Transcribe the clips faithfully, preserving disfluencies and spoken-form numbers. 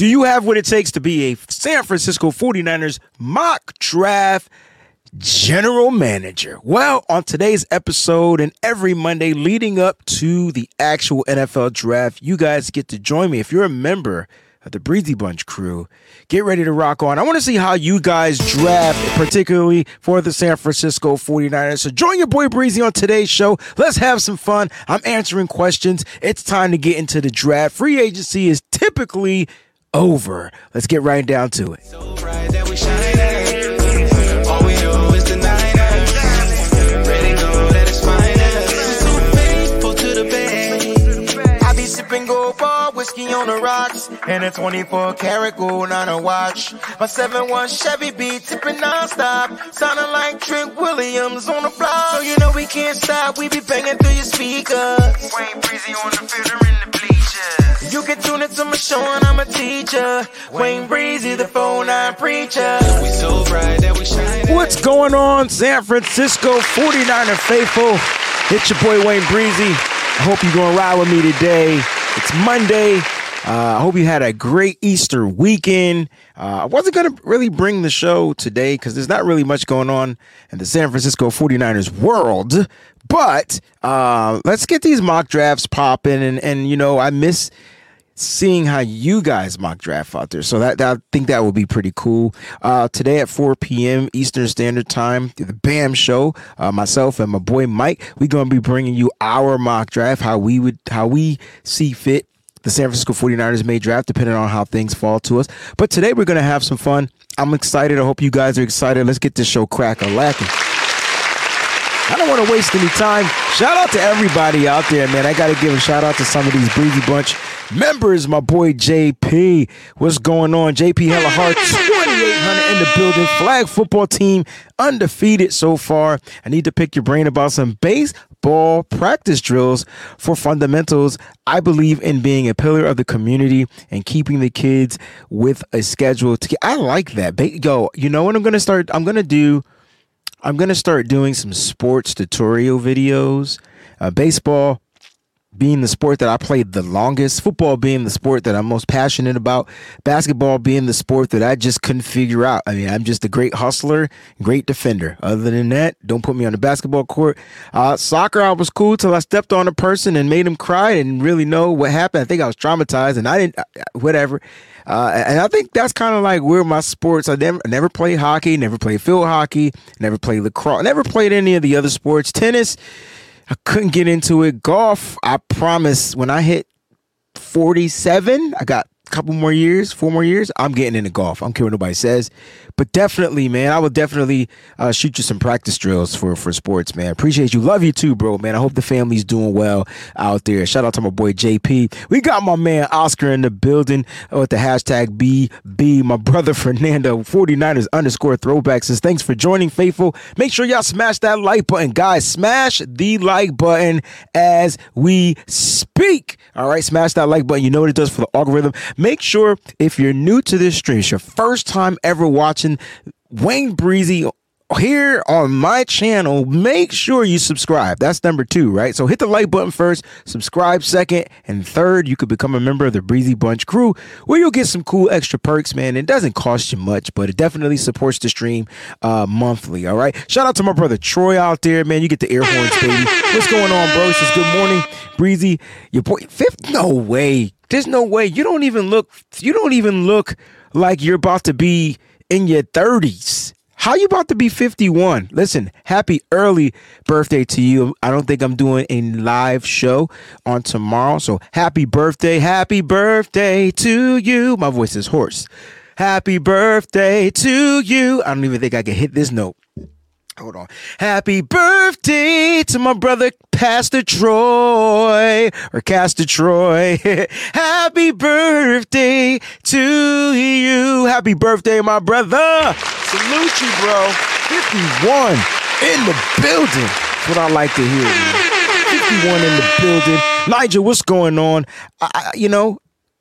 Do you have what it takes to be a San Francisco forty-niners mock draft general manager? Well, on today's episode and every Monday leading up to the actual N F L draft, you guys get to join me. If you're a member of the Breezy Bunch crew, get ready to rock on. I want to see how you guys draft, particularly for the San Francisco forty-niners. So join your boy Breezy on today's show. Let's have some fun. I'm answering questions. It's time to get into the draft. Free agency is typically over. Let's get right down to it. So bright that we shine at. All we know is the Niners. Ready go, that is fine. So faithful to the bay. I be sipping gold bar whiskey on the rocks and a twenty-four karat gold on a watch. My seven one Chevy be tipping non-stop, sounding like Trent Williams on the block. So you know we can't stop. We be banging through your speakers. Wayne Breezy on the field or in the bleachers. You can tune into my show and I'm a teacher. Wayne Breezy, the phone nine preacher. We so bright that we shine. What's going on, San Francisco forty-niner faithful? It's your boy Wayne Breezy. I hope you're going to ride with me today. It's Monday. Uh, I hope you had a great Easter weekend. Uh, I wasn't going to really bring the show today because there's not really much going on in the San Francisco forty-niners world. But uh, let's get these mock drafts popping. And, and, you know, I miss seeing how you guys mock draft out there. So that, that I think that would be pretty cool. Uh, today at four p.m. Eastern Standard Time, the BAM Show, uh, myself and my boy Mike, we're going to be bringing you our mock draft, how we would, how we see fit the San Francisco forty-niners may draft, depending on how things fall to us. But today we're going to have some fun. I'm excited. I hope you guys are excited. Let's get this show crack-a-lacking. I don't want to waste any time. Shout out to everybody out there, man. I got to give a shout out to some of these Breezy Bunch members. My boy J P. What's going on? J P Hella Hard, twenty-eight hundred in the building. Flag football team, undefeated so far. I need to pick your brain about some baseball practice drills for fundamentals. I believe in being a pillar of the community and keeping the kids with a schedule. To get, I like that. Yo, you know what I'm going to start? I'm going to do I'm going to start doing some sports tutorial videos. Uh, baseball being the sport that I played the longest. Football being the sport that I'm most passionate about. Basketball being the sport that I just couldn't figure out. I mean, I'm just a great hustler, great defender. Other than that, don't put me on the basketball court. Uh, soccer, I was cool till I stepped on a person and made him cry. I didn't really know what happened. I think I was traumatized and I didn't, whatever. Uh, and I think that's kind of like where my sports, I never, I never played hockey, never played field hockey, never played lacrosse, never played any of the other sports. Tennis, I couldn't get into it. Golf, I promise, when I hit forty-seven, I got a couple more years, four more years, I'm getting into golf. I don't care what nobody says. But definitely, man, I will definitely uh, shoot you some practice drills for, for sports, man. Appreciate you. Love you too, bro, man. I hope the family's doing well out there. Shout out to my boy J P. We got my man Oscar in the building with the hashtag B B. My brother Fernando, forty-niners underscore throwback says, thanks for joining, faithful. Make sure y'all smash that like button. Guys, smash the like button as we speak. All right, smash that like button. You know what it does for the algorithm. Make sure if you're new to this stream, it's your first time ever watching Wayne Breezy here on my channel, make sure you subscribe. That's number two, right? So hit the like button first, subscribe second, and third, you could become a member of the Breezy Bunch crew where you'll get some cool extra perks, man. It doesn't cost you much, but it definitely supports the stream uh, monthly, all right? Shout out to my brother Troy out there, man. You get the air horns, baby. What's going on, bro? It says, good morning, Breezy. Your boy, fifth? No way. There's no way. You don't even look, you don't even look like you're about to be in your thirties. How you about to be fifty-one? Listen, happy early birthday to you. I don't think I'm doing a live show on tomorrow. So happy birthday. Happy birthday to you. My voice is hoarse. Happy birthday to you. I don't even think I can hit this note. Hold on. Happy birthday to my brother, Pastor Troy, or Castor Troy. Happy birthday to you. Happy birthday, my brother. Salute you, bro. fifty-one in the building. That's what I like to hear, man. fifty-one in the building. Nigel, what's going on? I, I, you know,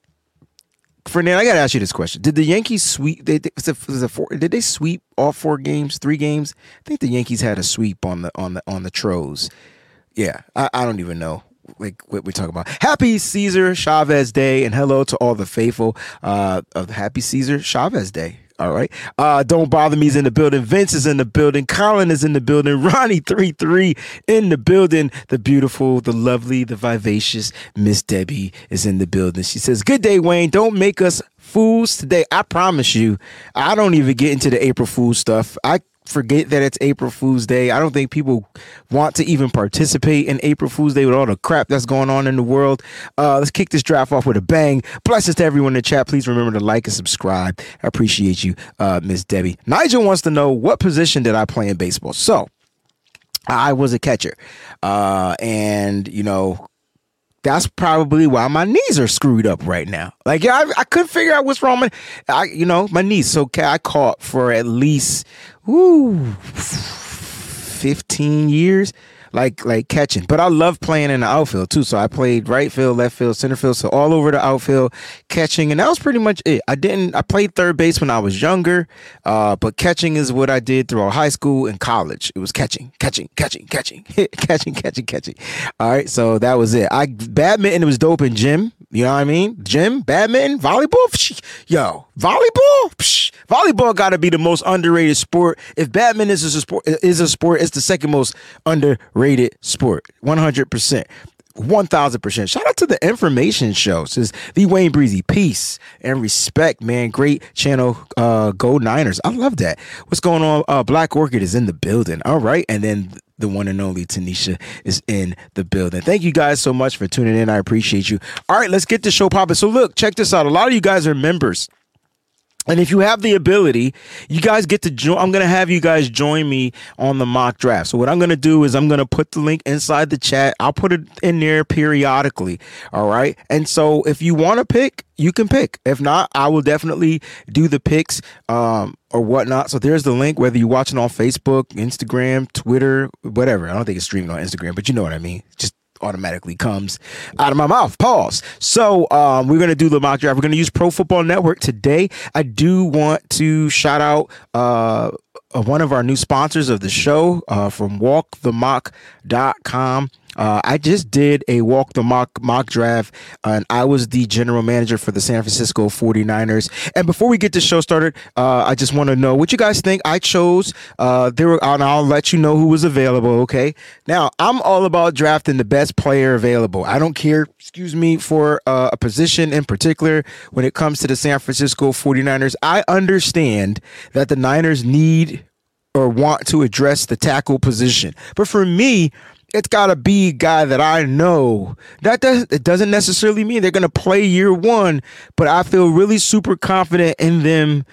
Fernando, I got to ask you this question. Did the Yankees sweep? They, was it, was it four, did they sweep all four games, three games? I think the Yankees had a sweep on the on the on the Tros. Yeah, I, I don't even know. like what we talking about. Happy Cesar Chavez Day, and hello to all the faithful uh, of the Happy Cesar Chavez Day. All right. Uh, Don't Bother Me's in the building. Vince is in the building. Colin is in the building. Ronnie three three in the building. The beautiful, the lovely, the vivacious Miss Debbie is in the building. She says, good day, Wayne. Don't make us fools today. I promise you, I don't even get into the April Fool stuff. I forget that it's April Fool's Day. I don't think people want to even participate in April Fool's Day with all the crap that's going on in the world. Uh, let's kick this draft off with a bang. Blessings to everyone in the chat. Please remember to like and subscribe. I appreciate you, uh, Miss Debbie. Nigel wants to know, what position did I play in baseball? So I was a catcher. Uh, and, you know, that's probably why my knees are screwed up right now. Like, yeah, I, I couldn't figure out what's wrong with, I, you know, my knees. So I caught for at least, woo, fifteen years, like like catching. But I love playing in the outfield too. So I played right field, left field, center field, so all over the outfield, catching, and that was pretty much it. I didn't. I played third base when I was younger, uh, but catching is what I did throughout high school and college. It was catching, catching, catching, catching, catching, catching, catching. All right, so that was it. I badminton was dope in gym. You know what I mean? Gym, badminton, volleyball. Psh, yo, volleyball. Psh, volleyball got to be the most underrated sport. If badminton is a sport, is a sport, it's the second most underrated sport. One hundred percent. one thousand percent. Shout out to the information show. Says the Wayne Breezy. Peace and respect, man. Great channel. Uh, Go Niners. I love that. What's going on? Uh, Black Orchid is in the building. All right. And then the one and only Tanisha is in the building. Thank you guys so much for tuning in. I appreciate you. All right, let's get the show popping. So look, check this out. A lot of you guys are members. And if you have the ability, you guys get to join. I'm going to have you guys join me on the mock draft. So what I'm going to do is I'm going to put the link inside the chat. I'll put it in there periodically. All right. And so if you want to pick, you can pick. If not, I will definitely do the picks um, or whatnot. So there's the link, whether you're watching on Facebook, Instagram, Twitter, whatever. I don't think it's streaming on Instagram, but you know what I mean. Just automatically comes out of my mouth. Pause. So um, we're going to do the mock draft. We're going to use Pro Football Network today. I do want to shout out uh, one of our new sponsors of the show uh, from walk the mock dot com. Uh, I just did a walk the mock mock draft, uh, and I was the general manager for the San Francisco forty-niners. And before we get the show started, uh, I just want to know what you guys think. I chose, uh, there were, and I'll let you know who was available. Okay. Now I'm all about drafting the best player available. I don't care, excuse me, for uh, a position in particular when it comes to the San Francisco forty-niners. I understand that the Niners need or want to address the tackle position. But for me, it's got to be a guy that I know. That doesn't, it doesn't necessarily mean they're going to play year one, but I feel really super confident in them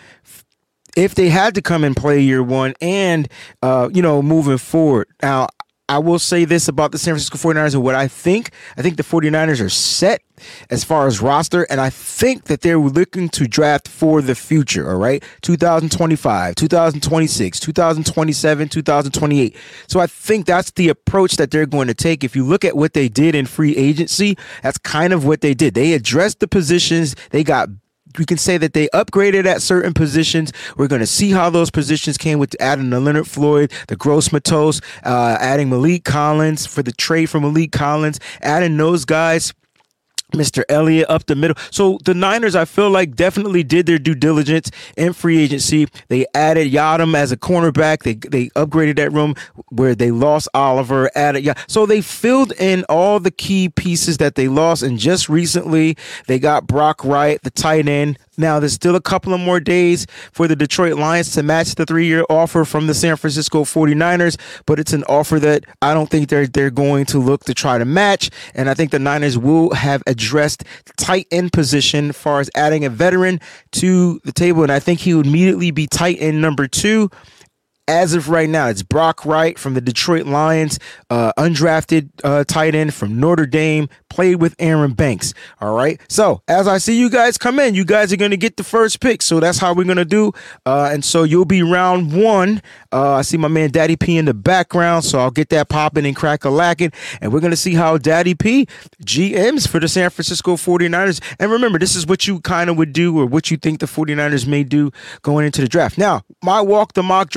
if they had to come and play year one and, uh, you know, moving forward. Now, I will say this about the San Francisco forty-niners and what I think. I think the forty-niners are set as far as roster, and I think that they're looking to draft for the future, all right? two thousand twenty-five, two thousand twenty-six, two thousand twenty-seven, two thousand twenty-eight. So I think that's the approach that they're going to take. If you look at what they did in free agency, that's kind of what they did. They addressed the positions. They got We can say that they upgraded at certain positions. We're going to see how those positions came with adding the Leonard Floyd, the Gross Matos, uh, adding Malik Collins for the trade for Malik Collins, adding those guys. Mister Elliott up the middle. So the Niners, I feel like, definitely did their due diligence in free agency. They added Yadam as a cornerback. They they upgraded that room where they lost Oliver. Added yeah. So they filled in all the key pieces that they lost. And just recently, they got Brock Wright, the tight end. Now, there's still a couple of more days for the Detroit Lions to match the three-year offer from the San Francisco forty-niners, but it's an offer that I don't think they're they're going to look to try to match, and I think the Niners will have addressed the tight end position as far as adding a veteran to the table, and I think he would immediately be tight end number two. As of right now, it's Brock Wright from the Detroit Lions, uh, undrafted uh, tight end from Notre Dame, played with Aaron Banks. All right. So as I see you guys come in, you guys are going to get the first pick. So that's how we're going to do. Uh, and so you'll be round one. Uh, I see my man Daddy P in the background. So I'll get that popping and crack a lacking. And we're going to see how Daddy P G Ms for the San Francisco forty-niners. And remember, this is what you kind of would do or what you think the forty-niners may do going into the draft. Now, my walk the mock draft, and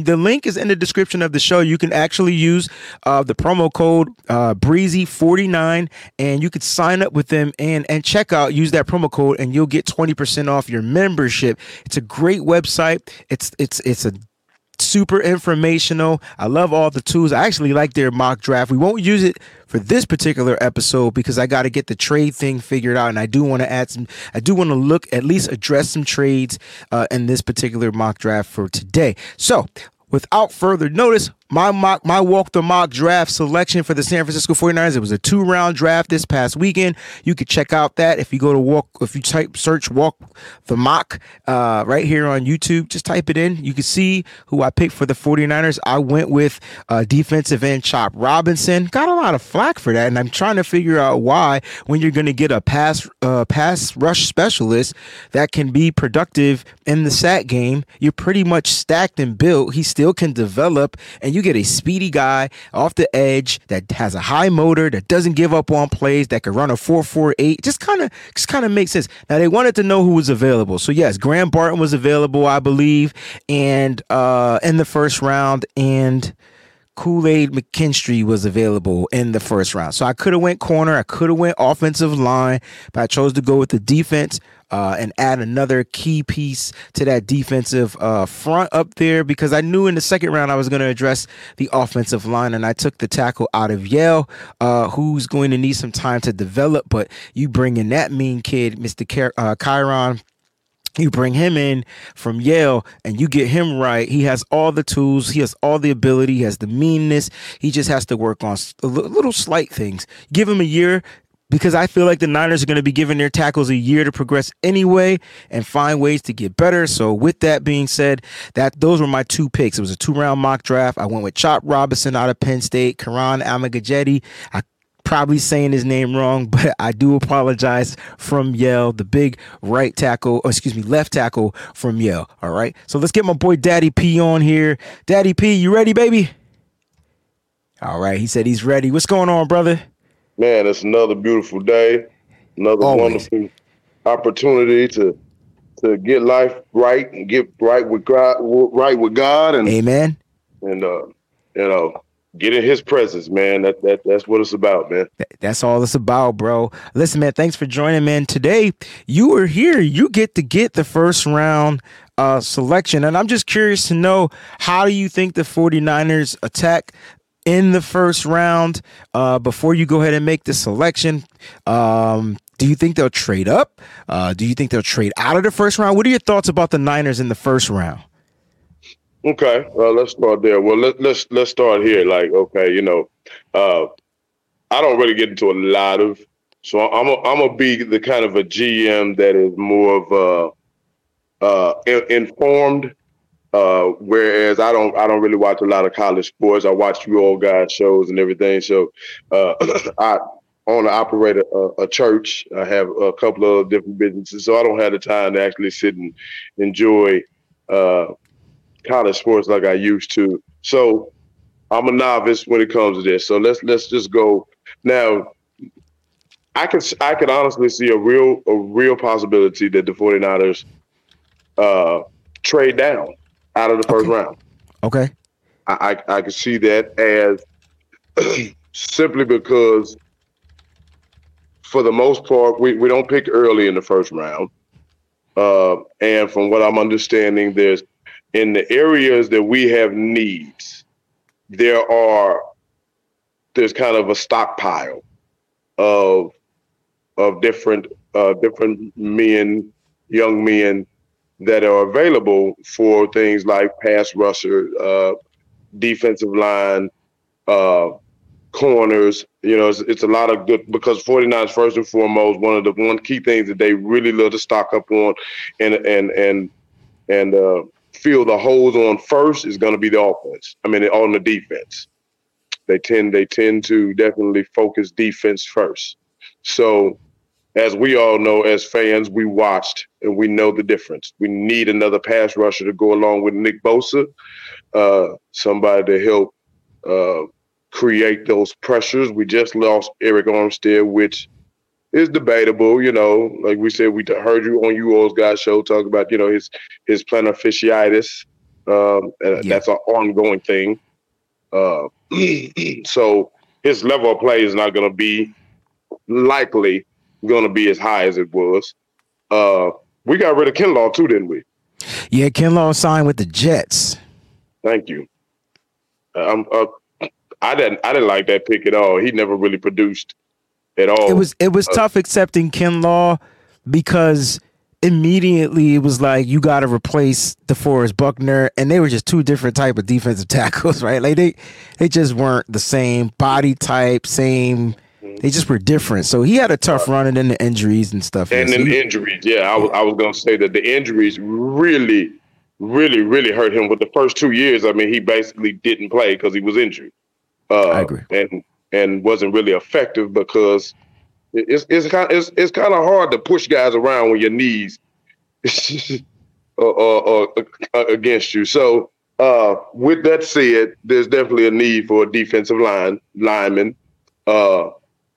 the link is in the description of the show. You can actually use uh, the promo code uh, Breezy forty-nine, and you could sign up with them and and check out. Use that promo code, and you'll get twenty percent off your membership. It's a great website. It's it's it's a super informational. I love all the tools. I actually like their mock draft. We won't use it for this particular episode because I got to get the trade thing figured out, and I do want to add some. I do want to look at least address some trades uh, in this particular mock draft for today. So, without further notice, my mock, my walk the mock draft selection for the San Francisco forty-niners. It was a two round draft this past weekend. You could check out that if you go to walk, if you type search walk the mock uh, right here on YouTube, just type it in. You can see who I picked for the forty-niners. I went with uh, defensive end Chop Robinson. Got a lot of flack for that, and I'm trying to figure out why when you're going to get a pass uh, pass rush specialist that can be productive in the sack game, you're pretty much stacked and built. He still can develop, and you get a speedy guy off the edge that has a high motor, that doesn't give up on plays, that can run a four four eight. Just kind of just kind of makes sense. Now, they wanted to know who was available. So, yes, Graham Barton was available, I believe, and uh, in the first round, and Kool-Aid McKinstry was available in the first round. So I could have went corner, I could have went offensive line, but I chose to go with the defense uh, and add another key piece to that defensive uh, front up there because I knew in the second round I was going to address the offensive line, and I took the tackle out of Yale, uh, who's going to need some time to develop, but you bring in that mean kid, Mister Ky- uh, Kyron. You bring him in from Yale and you get him right. He has all the tools. He has all the ability. He has the meanness. He just has to work on a little slight things. Give him a year because I feel like the Niners are going to be giving their tackles a year to progress anyway and find ways to get better. So with that being said, that those were my two picks. It was a two-round mock draft. I went with Chop Robinson out of Penn State, Karan Amagajetti. I probably saying his name wrong, but I do apologize, from Yale, the big right tackle, or excuse me, left tackle from Yale. All right. So let's get my boy Daddy P on here. Daddy P, you ready, baby? All right. He said he's ready. What's going on, brother? Man, it's another beautiful day. Another Always. wonderful opportunity to to get life right and get right with God, right with God, and amen. And uh, you know, get in His presence, man. That that that's what it's about, man. That's all it's about, bro. Listen, man, thanks for joining, man. Today, you are here. You get to get the first round uh, selection. And I'm just curious to know, how do you think the forty-niners attack in the first round uh, before you go ahead and make the selection? Um, do you think they'll trade up? Uh, do you think they'll trade out of the first round? What are your thoughts about the Niners in the first round? Okay, well, let's start there. Well, let, let's let's start here. Like, okay, you know, uh, I don't really get into a lot of, so I'm a, I'm gonna be the kind of a G M that is more of uh, uh, informed. Uh, whereas I don't I don't really watch a lot of college sports. I watch you all guys shows and everything. So uh, I own and operate a, a church. I have a couple of different businesses, so I don't have the time to actually sit and enjoy Uh, college sports like I used to. So I'm a novice when it comes to this. So let's let's just go. Now, I can I can honestly see a real a real possibility that the forty-niners uh, trade down out of the first okay. round. Okay. I, I I can see that as simply because for the most part we, we don't pick early in the first round. Uh, and from what I'm understanding, there's in the areas that we have needs, there are there's kind of a stockpile of of different uh, different men, young men that are available for things like pass rusher, uh, defensive line, uh, corners. You know, it's, it's a lot of good because forty-niners first and foremost, one of the one key things that they really love to stock up on and and and and uh, fill the holes on first is going to be the offense. I mean, on the defense, they tend they tend to definitely focus defense first. So, as we all know, as fans, we watched and we know the difference. We need another pass rusher to go along with Nick Bosa, uh, somebody to help uh, create those pressures. We just lost Eric Armstead, which is debatable. You know, like we said, we heard you on you all's guys show talk about, you know, his his plantar fasciitis. Um, and Yeah. that's an ongoing thing. Uh, so his level of play is not going to be likely going to be as high as it was. Uh, we got rid of Kinlaw too, didn't we? Yeah, Kinlaw signed with the Jets. Thank you. Um, uh, I didn't. I didn't like that pick at all. He never really produced at all. It was it was uh, tough accepting Kinlaw because immediately it was like you got to replace DeForest Buckner, and they were just two different type of defensive tackles, right? Like they they just weren't the same body type, same. They just were different. So he had a tough run, and then the injuries and stuff. And yeah, then so he, injuries, yeah. I was I was gonna say that the injuries really, really, really hurt him. With the first two years, I mean, he basically didn't play because he was injured. Uh, I agree. And and wasn't really effective because it's it's kind it's it's kind of hard to push guys around when your knees are, are, are against you. So uh, with that said, there's definitely a need for a defensive line lineman uh,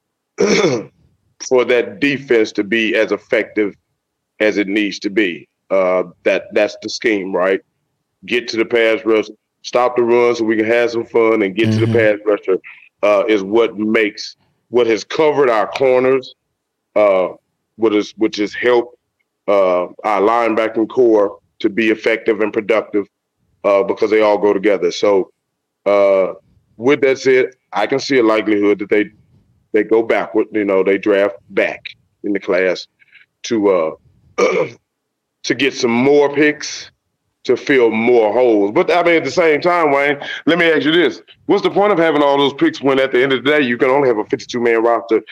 for that defense to be as effective as it needs to be. Uh, that that's the scheme, right? Get to the pass rush, stop the run so we can have some fun, and get mm-hmm. to the pass rusher uh, is what makes what has covered our corners, uh, what is which has helped uh, our linebacking core to be effective and productive uh, because they all go together. So, uh, with that said, I can see a likelihood that they they go backward. You know, they draft back in the class to uh, to get some more picks, to fill more holes. But I mean, at the same time, Wayne, let me ask you this. What's the point of having all those picks when at the end of the day, you can only have a fifty-two man roster?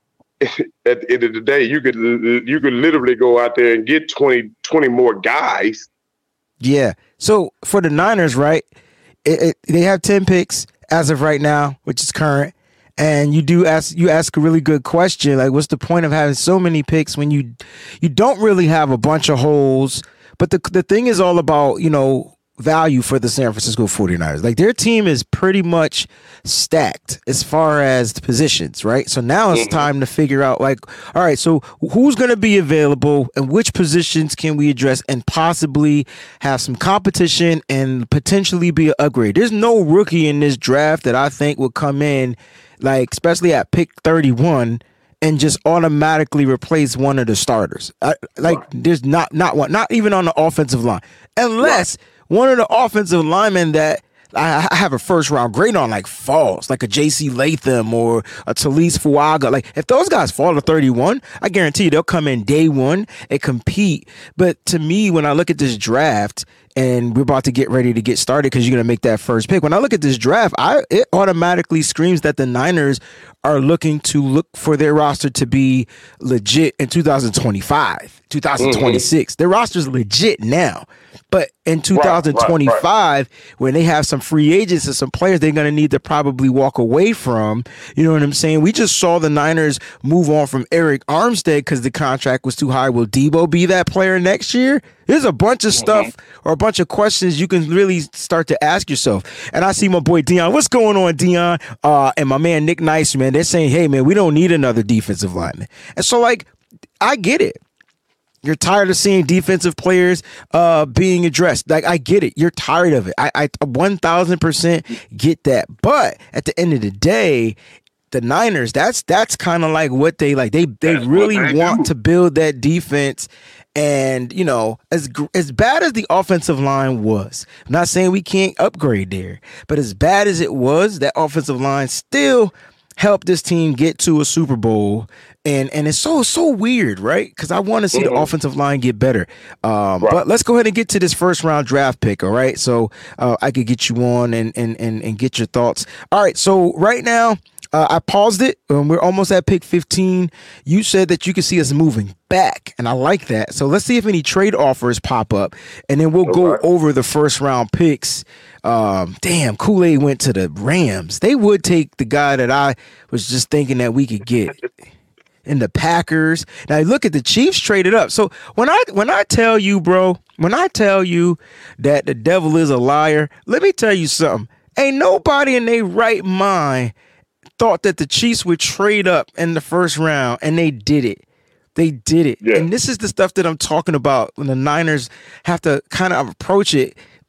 At the end of the day, you could you could literally go out there and get twenty, twenty more guys. Yeah. So for the Niners, right, it, it, they have ten picks as of right now, which is current. And you do ask you ask a really good question. Like, what's the point of having so many picks when you you don't really have a bunch of holes? But the the thing is all about, you know, value for the San Francisco forty-niners. Like, their team is pretty much stacked as far as the positions, right? So now it's time to figure out, like, all right, so who's going to be available and which positions can we address and possibly have some competition and potentially be an upgrade. There's no rookie in this draft that I think will come in, like, especially at pick thirty-one, and just automatically replace one of the starters. I, like, right. There's not not one, not even on the offensive line, unless right. one of the offensive linemen that I, I have a first round grade on, like, falls, like a J C Latham or a Talise Fuaga. Like, if those guys fall to thirty-one, I guarantee you they'll come in day one and compete. But to me, when I look at this draft, and we're about to get ready to get started because you're going to make that first pick. When I look at this draft, I it automatically screams that the Niners are looking to look for their roster to be legit in two thousand twenty-five, two thousand twenty-six. Mm-hmm. Their roster's legit now. But in two thousand twenty-five, right, right, right. when they have some free agents and some players they're going to need to probably walk away from, you know what I'm saying? We just saw the Niners move on from Eric Armstead because the contract was too high. Will Debo be that player next year? There's a bunch of stuff mm-hmm. or a bunch of questions you can really start to ask yourself. And I see my boy Dion. What's going on, Dion? Uh, and my man Nick Nice, man. They're saying, hey, man, we don't need another defensive lineman. And so, like, I get it. You're tired of seeing defensive players uh, being addressed. Like, I get it. You're tired of it. I, I one thousand percent get that. But at the end of the day, the Niners, that's that's kind of like what they like. They they that's really they want do. to build that defense. And, you know, as as bad as the offensive line was, I'm not saying we can't upgrade there, but as bad as it was, that offensive line still helped this team get to a Super Bowl. And and it's so, so weird, right? Because I want to see mm-hmm. the offensive line get better. Um, right. But let's go ahead and get to this first round draft pick, all right? So uh, I could get you on and, and, and, and get your thoughts. All right, so right now, Uh, I paused it. Um, we're almost at pick fifteen. You said that you could see us moving back, and I like that. So let's see if any trade offers pop up, and then we'll go right. over the first round picks. Um, damn, Kool-Aid went to the Rams. They would take the guy that I was just thinking that we could get. And the Packers. Now look at the Chiefs traded up. So when I when I tell you, bro, when I tell you that the devil is a liar, let me tell you something. Ain't nobody in their right mind thought that the Chiefs would trade up in the first round, and they did it. They did it. Yeah. And this is the stuff that I'm talking about when the Niners have to kind of approach it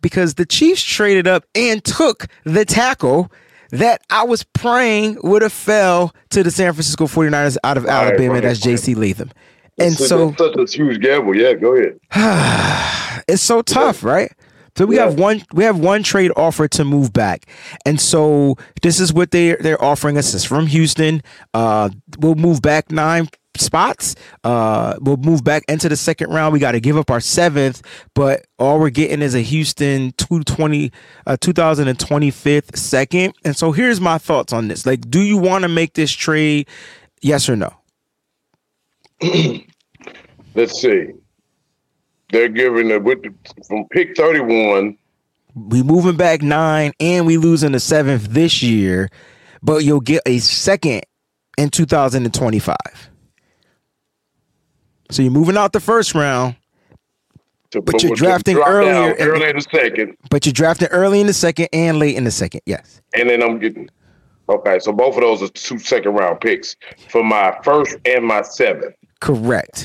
because the Chiefs traded up and took the tackle that I was praying would have fell to the San Francisco forty-niners out of Right, Alabama. right, That's J C Latham. And That's so such a huge gamble. Yeah, go ahead. it's so tough, right? So we Yeah. have one we have one trade offer to move back. And so this is what they they're offering us. It's from Houston. Uh we'll move back nine spots. Uh we'll move back into the second round. We got to give up our seventh, but all we're getting is a Houston two twenty uh two thousand twenty-fifth second. And so here's my thoughts on this. Like, do you want to make this trade? Yes or no? Let's see. They're giving it with from pick thirty-one. We moving back nine and we losing the seventh this year, but you'll get a second in two thousand twenty-five. So you're moving out the first round, To, but you're to drafting drop earlier down in- early in the second, but you're drafting early in the second and late in the second. Yes. and then I'm getting okay. So both of those are two second round picks for my first and my seventh. Correct.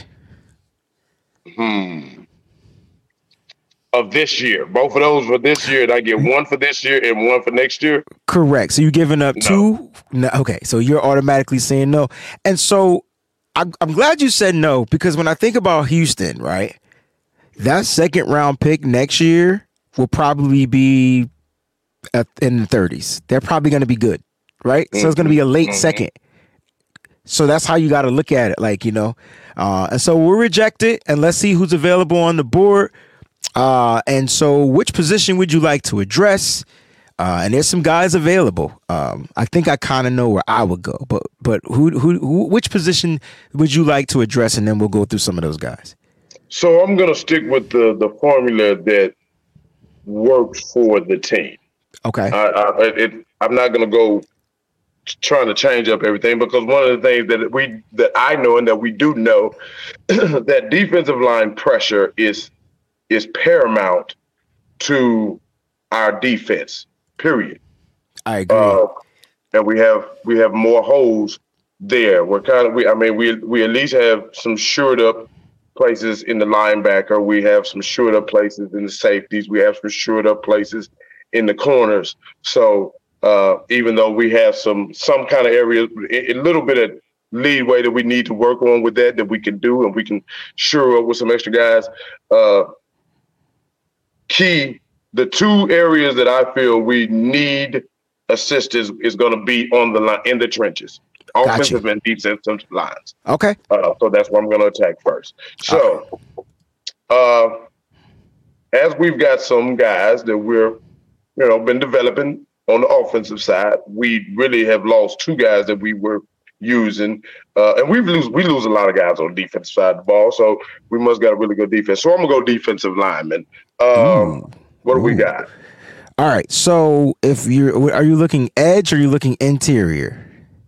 Hmm. Of this year, both of those for this year, and I get one for this year and one for next year. Correct. So you're giving up No. two. No, okay. So you're automatically saying no. And so I'm, I'm glad you said no, because when I think about Houston, right, that second round pick next year will probably be at, in the thirties. They're probably going to be good, right? So it's going to be a late Mhm. second. So that's how you got to look at it, like, you know. Uh, and so we'll reject it, and let's see who's available on the board. Uh, and so which position would you like to address? Uh, and there's some guys available. Um, I think I kind of know where I would go, but but who, who who which position would you like to address? And then we'll go through some of those guys. So I'm gonna stick with the the formula that works for the team. Okay. I, I, it, I'm not gonna go trying to change up everything, because one of the things that we that I know and that we do know that defensive line pressure is is paramount to our defense. Period. I agree. Uh, and we have we have more holes there. We're kind of we I mean we we at least have some shored up places in the linebacker. We have some shored up places in the safeties. We have some shored up places in the corners. So uh, even though we have some some kind of areas, a, a little bit of leeway that we need to work on with that that we can do, and we can shore up with some extra guys. Uh, key. The two areas that I feel we need assistance is going to be on the line in the trenches, Gotcha. offensive and defensive lines. Okay. Uh, so that's what I'm going to attack first. So, uh, as we've got some guys that we're, you know, been developing on the offensive side, we really have lost two guys that we were using, uh, and we lose we lose a lot of guys on the defensive side of the ball. So we must got a really good defense. So I'm gonna go defensive lineman. Um, what do we Ooh. got? All right. So if you're, are you looking edge or are you looking interior?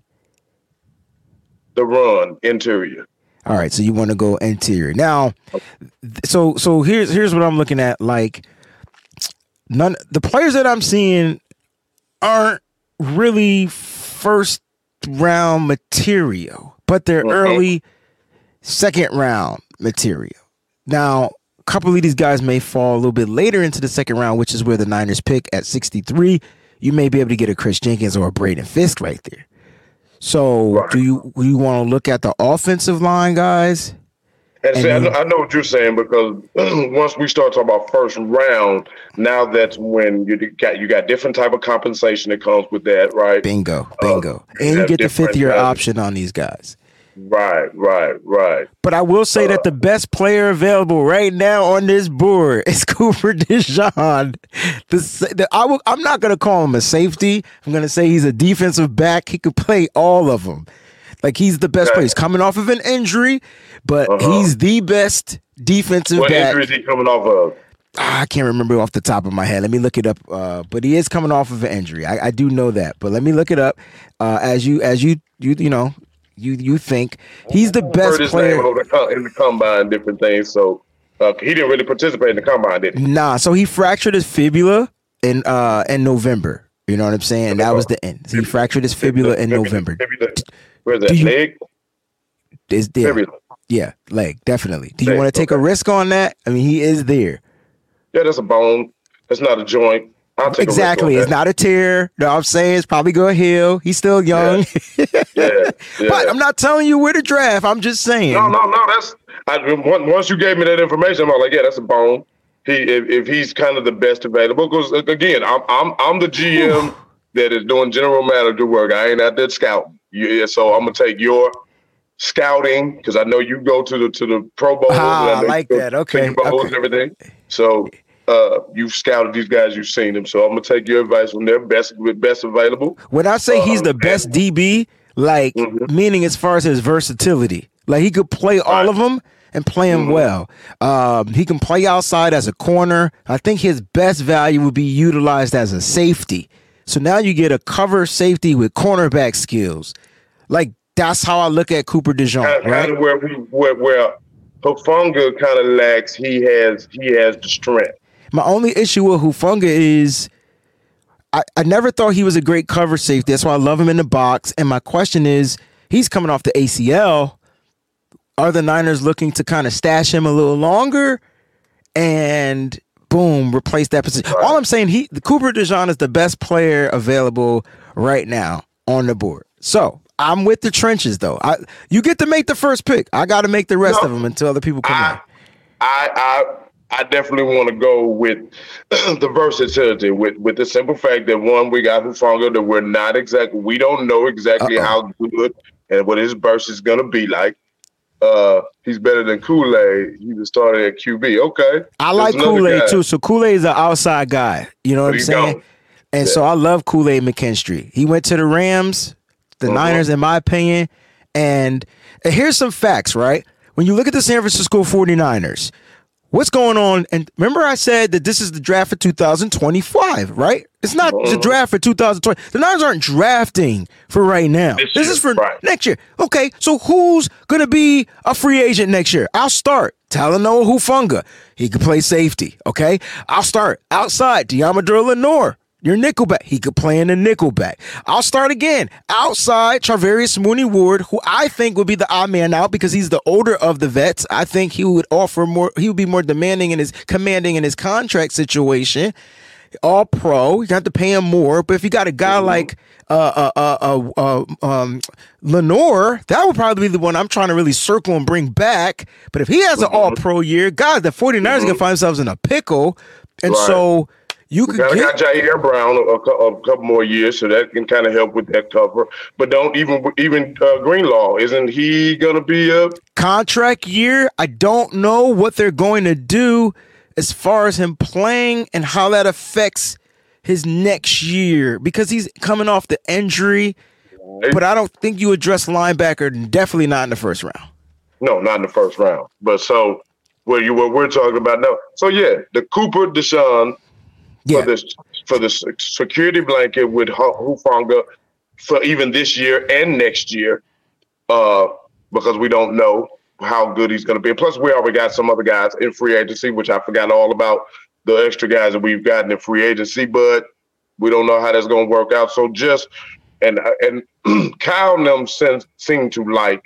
The run interior. All right. So you want to go interior now. th- So so here's here's what I'm looking at. Like, none the players that I'm seeing aren't really first round material, but they're Mhm. early second round material. Now, a couple of these guys may fall a little bit later into the second round, which is where the Niners pick at sixty-three. You may be able to get a Chris Jenkins or a Braden Fisk right there. So, Right. do you do you want to look at the offensive line guys? And see, I, And know, you- I know what you're saying, because once we start talking about first round, now that's when you got you got different type of compensation that comes with that, right? Bingo, bingo, you and you have get the different fifth year guys. option on these guys. Right, right, right. But I will say that the best player available right now on this board is Cooper DeJean. The, sa- the, I will, I'm not going to call him a safety. I'm going to say he's a defensive back. He could play all of them. Like, he's the best Okay. player. He's coming off of an injury, but Uh-huh. he's the best defensive What back. injury is he coming off of? Ah, I can't remember off the top of my head. Let me look it up. Uh, but he is coming off of an injury. I, I do know that. But let me look it up. Uh, as you, as you, you, you know, you you think he's the Heard best his player. name over the com- in the combine, different things. So uh, he didn't really participate in the combine, did he? Nah, so he fractured his fibula in uh in November. You know what I'm saying? And that was the end. So he fractured his fibula in November. Fibula. Where's that Do you- leg? Is there? Fibula. Yeah, leg definitely. Do you Leg, want to take a okay. risk on that? I mean, he is there. Yeah, that's a bone. It's not a joint. I'll take exactly. A it's not a tear. No, I'm saying it's probably going to heal. He's still young. Yeah. yeah, yeah. But I'm not telling you where to draft. I'm just saying. No, no, no. That's I, once you gave me that information, I'm like, yeah, that's a bone. He if, if he's kind of the best available, because again, I'm I'm I'm the G M that is doing general manager work. I ain't out there scouting. Yeah, so I'm gonna take your scouting because I know you go to the to the Pro Bowl. Ah, I, I like that. Okay. Bowls okay. and everything. So. Uh, you've scouted these guys, you've seen them, so I'm gonna take your advice from their best, best available. When I say he's um, the best and, D B, like mm-hmm. meaning as far as his versatility, like he could play all right. of them and play them mm-hmm. well. Um, he can play outside as a corner. I think his best value would be utilized as a safety. So now you get a cover safety with cornerback skills. Like that's how I look at Cooper DeJean. Kind, right? kind of where we, where where Hufanga kind of lacks. He has he has the strength. My only issue with Hufanga is I, I never thought he was a great cover safety. That's why I love him in the box. And my question is, he's coming off the A C L. Are the Niners looking to kind of stash him a little longer and boom, replace that position? Right. All I'm saying, he the Cooper DeJean is the best player available right now on the board. So I'm with the trenches, though. I you get to make the first pick. I got to make the rest no, of them until other people come I, in. I I I definitely want to go with the versatility, with with the simple fact that one, we got Hufanga, that we're not exactly, we don't know exactly Uh-oh. how good and what his burst is going to be like. Uh, he's better than Kool-Aid. He was started at Q B. Okay. I like Kool-Aid too. So Kool-Aid is an outside guy. You know what I'm saying? Going. And yeah. so I love Kool-Aid McKinstry. He went to the Rams, the uh-huh. Niners, in my opinion. And, and here's some facts, right? When you look at the San Francisco forty-niners, what's going on? And remember I said that this is the draft for two thousand twenty-five, right? It's not uh-huh. the draft for two thousand twenty. The Niners aren't drafting for right now. This, this year, is for right. next year. Okay, so who's going to be a free agent next year? I'll start. Talanoa Hufanga. He could play safety, okay? I'll start. Outside, Deommodore Lenoir. Your nickelback. He could play in the nickelback. I'll start again. Outside, Charvarius Mooney-Ward, who I think would be the odd man out because he's the older of the vets. I think he would offer more. He would be more demanding in his commanding in his contract situation. All pro. You have to pay him more. But if you got a guy mm-hmm. like uh, uh, uh, uh, uh, um, Lenoir, that would probably be the one I'm trying to really circle and bring back. But if he has mm-hmm. an all pro year, God, the forty-niners mm-hmm. going to find themselves in a pickle. And right. so. You could got, get got Jair Brown a, a, a couple more years, so that can kind of help with that cover. But don't even even uh, Greenlaw, isn't he going to be a contract year? I don't know what they're going to do as far as him playing and how that affects his next year because he's coming off the injury. Right. But I don't think you address linebacker, definitely not in the first round. No, not in the first round. But so what you what we're talking about now. So yeah, the Cooper DeJean. Yeah. For this, for the security blanket with Hufanga for even this year and next year, uh, because we don't know how good he's going to be. Plus, we already got some other guys in free agency, which I forgot all about the extra guys that we've gotten in free agency, but we don't know how that's going to work out. So just and and Kyle and them seem to like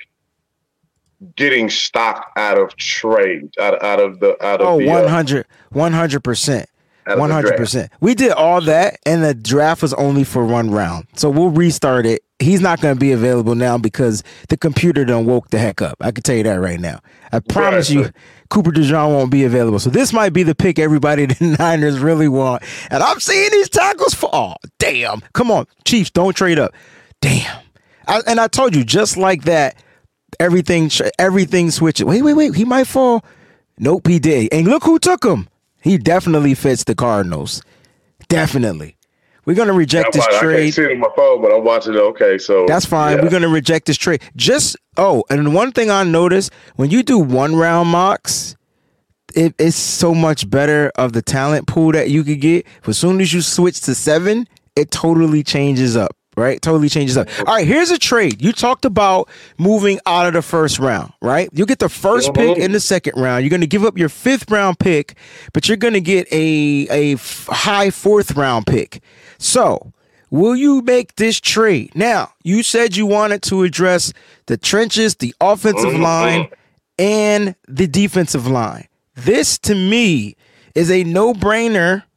getting stock out of trade, out, out of the out of oh, the one hundred, one hundred percent. one hundred percent. Draft. We did all that, and the draft was only for one round. So we'll restart it. He's not going to be available now because the computer done woke the heck up. I can tell you that right now. I promise right. you, Cooper DeJean won't be available. So this might be the pick everybody the Niners really want. And I'm seeing these tackles for, oh, damn. Come on, Chiefs, don't trade up. Damn. I, and I told you, just like that, everything, everything switches. Wait, wait, wait. He might fall. Nope, he did. And look who took him. He definitely fits the Cardinals. Definitely. We're going to reject this trade. I can't see it on my phone, but I'm watching it. Okay, so. That's fine. Yeah. We're going to reject this trade. Just, oh, and one thing I noticed, when you do one-round mocks, it, it's so much better of the talent pool that you could get. As soon as you switch to seven, it totally changes up. Right? Totally changes up. All right, here's a trade. You talked about moving out of the first round, right? You get the first mm-hmm. pick in the second round. You're going to give up your fifth round pick, but you're going to get a, a f- high fourth round pick. So, will you make this trade? Now, you said you wanted to address the trenches, the offensive mm-hmm. line, and the defensive line. This, to me, is a no-brainer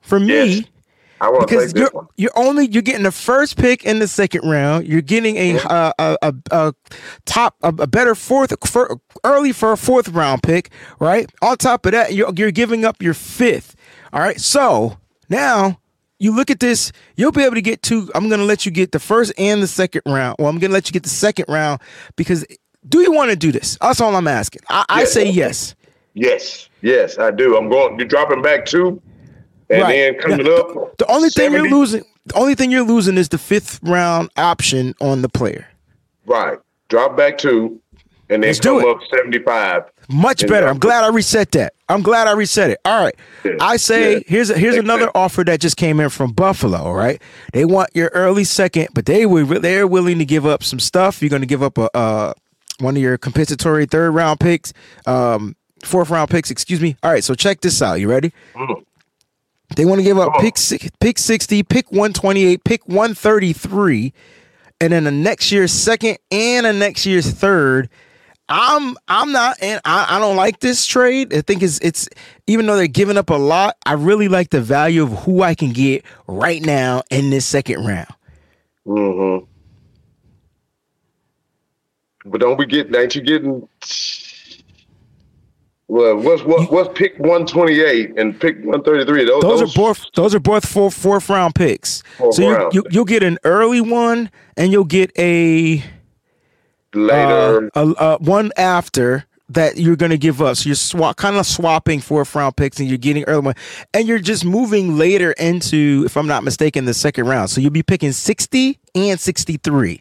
for me. Yes. I want to Because take this you're one. you're only you're getting the first pick in the second round. You're getting a Mhm. uh, a, a, a top a, a better fourth for, early for a fourth round pick, right? On top of that, you're you're giving up your fifth. All right, so now you look at this. You'll be able to get two. I'm going to let you get the first and the second round. Well, I'm going to let you get the second round because do you want to do this? That's all I'm asking. I, I Yes. say yes. Yes, yes, I do. I'm going. You're dropping back two, and Right. then coming Yeah, up. The only thing seventy. you're losing, the only thing you're losing is the fifth round option on the player. Right. Drop back two, and then Let's do come it. up seventy-five. Much And better. drop I'm glad I reset that. I'm glad I reset it. All right. Yeah. I say Yeah. here's a, here's Makes another sense. offer that just came in from Buffalo. All right. They want your early second, but they were they're willing to give up some stuff. You're going to give up a uh, one of your compensatory third round picks, um, fourth round picks. Excuse me. All right. So check this out. You ready? Mm. They want to give up Come on. pick six, pick sixty, pick one twenty-eight, pick one thirty-three, and then the next year's second and a next year's third. I'm I'm not, and I, I don't like this trade. I think it's it's even though they're giving up a lot, I really like the value of who I can get right now in this second round. Mm-hmm. But don't be getting. Ain't you getting? Well, what's what? What's pick one twenty-eight and pick one thirty-three? Those, Those, those are both those are both four fourth round picks. Fourth so you, round. you you'll get an early one and you'll get a later. uh, a, a one after that you're going to give up. So you're swap kind of swapping fourth round picks and you're getting early one, and you're just moving later into, if I'm not mistaken, the second round. So you'll be picking sixty and sixty-three,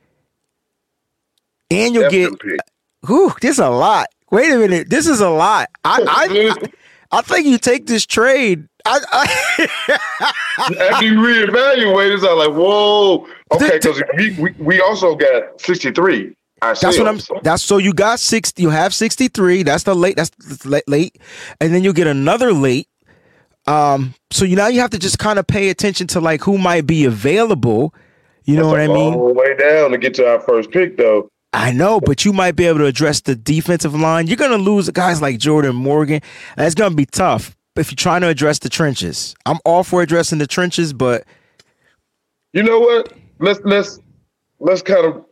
and you'll That's get. good pick. Whew, this is a lot. Wait a minute, this is a lot. I I I, I think you take this trade. I, I After you reevaluate, it's all like, whoa, okay, because we, we we also got sixty-three. That's what I'm. That's so you got sixty. You have sixty-three. That's the late. That's the late, late, and then you get another late. Um. So you now you have to just kind of pay attention to like who might be available. You know what I mean? Long way down to get to our first pick, though. I know, but you might be able to address the defensive line. You're gonna lose guys like Jordan Morgan. That's gonna be tough if you're trying to address the trenches. I'm all for addressing the trenches, but You know what? Let's let's let's kind of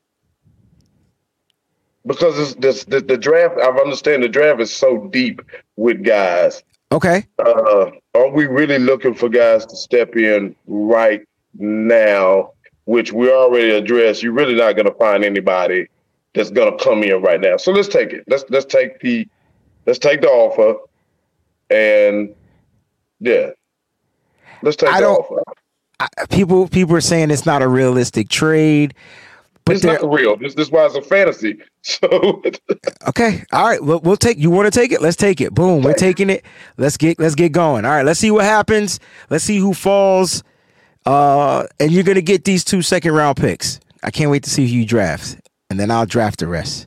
because this, this the, the draft. I understand the draft is so deep with guys. okay. Uh, are we really looking for guys to step in right now? Which we already addressed. You're really not going to find anybody that's going to come in right now. So let's take it. Let's let's take the let's take the offer, and yeah, let's take I the don't- offer. I, people people are saying it's not a realistic trade, but It's they're not real. This this is why it's a fantasy. So okay. All right, we'll, we'll take. You want to take it? Let's take it. Boom, we're taking it. Let's get let's get going. All right, let's see what happens. Let's see who falls. Uh, and you're gonna get these two second round picks. I can't wait to see who you draft, and then I'll draft the rest.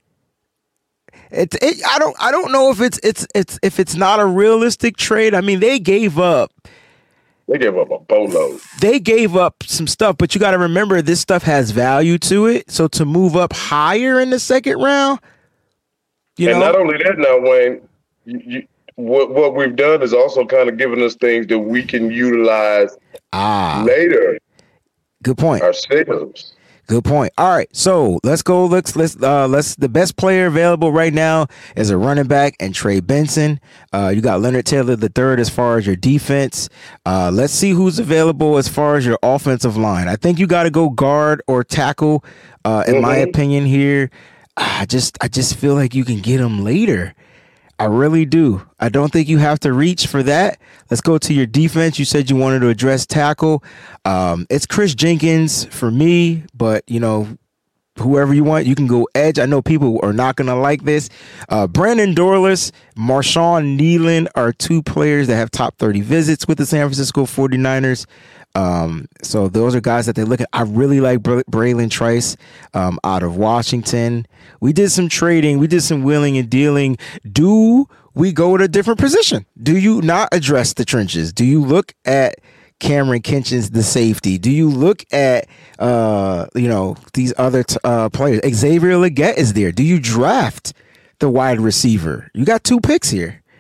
It, it I don't I don't know if it's it's it's if it's not a realistic trade. I mean, they gave up they gave up a boatload. they gave up some stuff, but you got to remember this stuff has value to it. So to move up higher in the second round, you And know, not only that, now Wayne, you, you, what what we've done is also kind of given us things that we can utilize ah, later good point. ourselves. Good point. All right, so let's go. Let's let's uh, let's. The best player available right now is a running back and Trey Benson. Uh, you got Leonard Taylor the third as far as your defense. Uh, let's see who's available as far as your offensive line. I think you got to go guard or tackle. Uh, in my Mhm. opinion, here, I just I just feel like you can get them later. I really do. I don't think you have to reach for that. Let's go to your defense. You said you wanted to address tackle. Um, it's Chris Jenkins for me, but you know, whoever you want, you can go edge. I know people are not going to like this. Uh, Brandon Dorlus, Marshawn Nealon are two players that have top thirty visits with the San Francisco forty-niners. Um, so those are guys that they look at. I really like Bra- Braylon Trice um, out of Washington. We did some trading. We did some wheeling and dealing. Do we go to a different position? Do you not address the trenches? Do you look at Cameron Kitchens, the safety? Do you look at, uh, you know, these other t- uh, players? Xavier Legette is there. Do you draft the wide receiver? You got two picks here.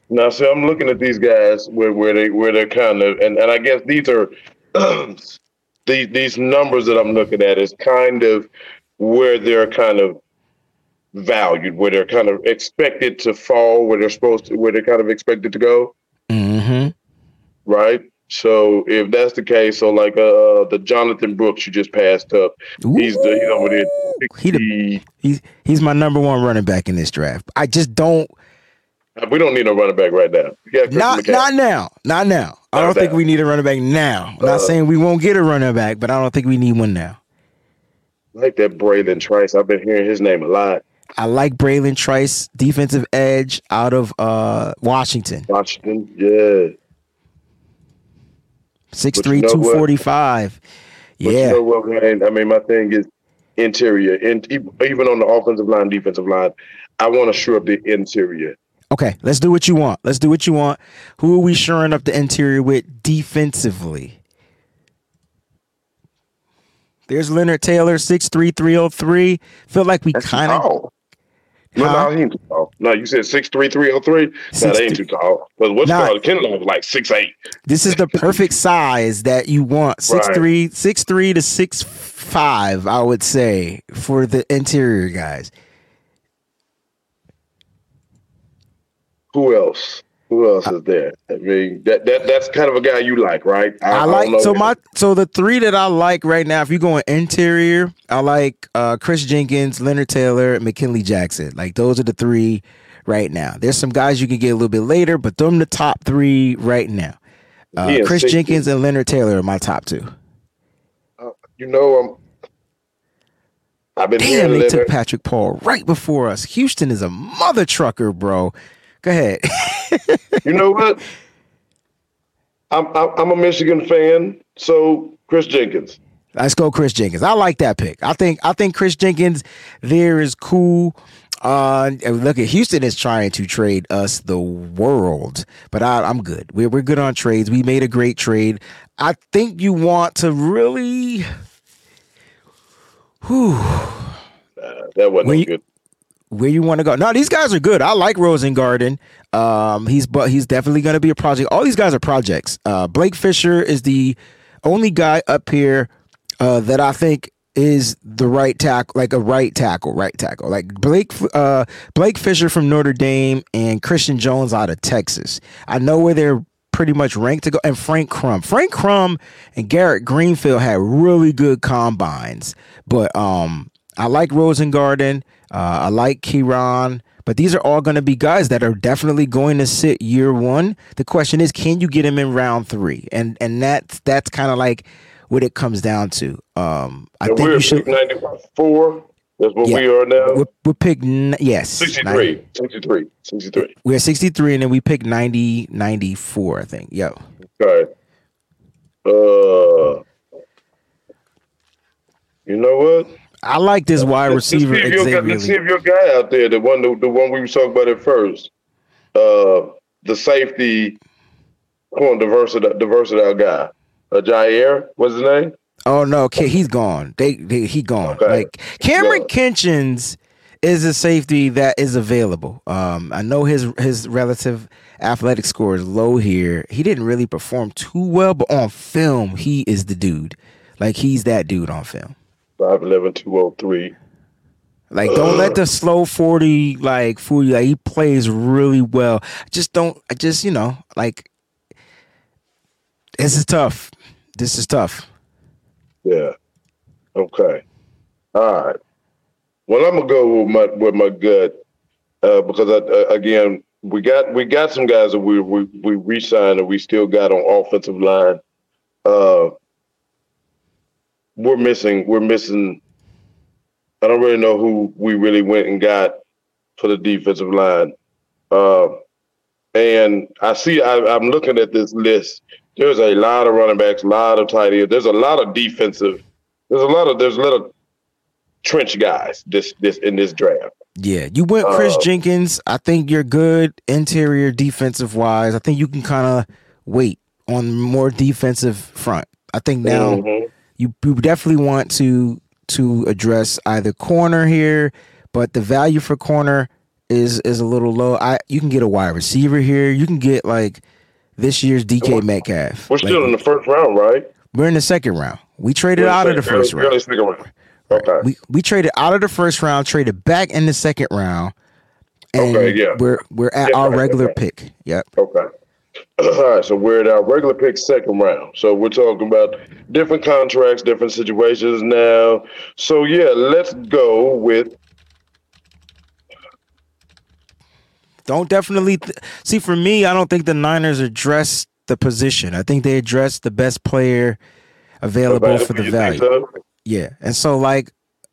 Now, see, I'm looking at these guys where where they where they're kind of, and, and I guess these are these these numbers that I'm looking at is kind of where they're kind of valued, where they're kind of expected to fall, where they're supposed to, where they're kind of expected to go. Mm-hmm. Right. So if that's the case, so like uh the Jonathan Brooks you just passed up, Ooh. he's the he's over there. He the, he's he's my number one running back in this draft. I just don't. We don't need a running back right now. Not not now. Not now. I don't think we need a running back now. I'm not uh, saying we won't get a running back, but I don't think we need one now. I like that Braylon Trice. I've been hearing his name a lot. I like Braylon Trice, defensive edge out of uh, Washington. Washington, yeah. six three, two forty-five. Yeah. You know what, man? I mean, my thing is interior. And even on the offensive line, defensive line, I want to shore up the interior. Okay, let's do what you want. Let's do what you want. Who are we shoring up the interior with defensively? There's Leonard Taylor, six three, three oh three. Feel like we kind of... No, huh? no, he ain't too tall. No, you said six three, three oh three? No, that ain't too tall. But what's nah, called Kendall was like six eight. This is the perfect size that you want. six three, right. six three to six five, I would say, for the interior guys. Who else? Who else is there? I mean, that that that's kind of a guy you like, right? I, I like I so my so the three that I like right now. If you're going interior, I like uh, Chris Jenkins, Leonard Taylor, and McKinley Jackson. Like those are the three right now. There's some guys you can get a little bit later, but them the top three right now. Uh, Chris sixty. Jenkins and Leonard Taylor are my top two. Uh, you know, um, I've been damn. They Leonard. took Patrick Paul right before us. Houston is a mother trucker, bro. Go ahead. You know what? I'm, I'm I'm a Michigan fan, so Chris Jenkins. Let's go, Chris Jenkins. I like that pick. I think I think Chris Jenkins there is cool. Uh, look at Houston is trying to trade us the world, but I, I'm good. We're we're good on trades. We made a great trade. I think you want to really. Whew. Uh, that wasn't when good. You, where you want to go? No, these guys are good. I like Rosengarten. Um, he's but he's definitely going to be a project. All these guys are projects. Uh, Blake Fisher is the only guy up here uh, that I think is the right tackle, like a right tackle, right tackle. Like Blake uh, Blake Fisher from Notre Dame and Christian Jones out of Texas. I know where they're pretty much ranked to go. And Frank Crum. Frank Crum and Garrett Greenfield had really good combines, but um, I like Rosengarten. Uh, I like Kieran, but these are all going to be guys that are definitely going to sit year one. The question is, can you get him in round three? And and that's that's kind of like what it comes down to. Um, I and think we're you should ninety-four. That's what yeah, we are now. We're, we're picked yes, sixty-three, sixty-three, sixty-three. We're sixty-three, and then we picked ninety, ninety-four. I think. Yo. Okay. Uh, you know what? I like this wide receiver. Let's see, if your, let's see if your guy out there, the one, the, the one we were talking about at first, uh, the safety, come on, the versatile, the versatile guy, uh, Jair, what's his name? Oh no, he's gone. They, they he gone. Okay. Like Cameron yeah. Kinchins is a safety that is available. Um, I know his his relative athletic score is low here. He didn't really perform too well, but on film, he is the dude. Like he's that dude on film. five eleven, two oh three. Like, don't let the slow forty, like, fool you. Like, he plays really well. Just don't, I just, you know, like, this is tough. This is tough. Yeah. Okay. All right. Well, I'm going to go with my with my gut uh, because, I, uh, again, we got we got some guys that we, we, we re-signed and we still got on offensive line. Uh We're missing, we're missing, I don't really know who we really went and got for the defensive line. Uh, and I see, I, I'm looking at this list. There's a lot of running backs, a lot of tight ends. There's a lot of defensive, there's a lot of, there's a lot of trench guys this, this in this draft. Yeah, you went Chris uh, Jenkins. I think you're good interior defensive wise. I think you can kind of wait on more defensive front. I think now, mm-hmm. You, you definitely want to to address either corner here, but the value for corner is is a little low. I you can get a wide receiver here. You can get like this year's D K Metcalf. We're still like, in the first round, right? We're in the second round. We traded we're out of the second, first early, round. Early round. Okay. Right. We we traded out of the first round, traded back in the second round, and okay, yeah. we're we're at yeah, our right, regular right. pick. Yep. Okay. All right, so we're at our regular pick second round. So we're talking about different contracts, different situations now. So yeah, let's go with. Don't definitely th- see for me. I don't think the Niners address the position. I think they address the best player available for the value. So? Yeah, and so like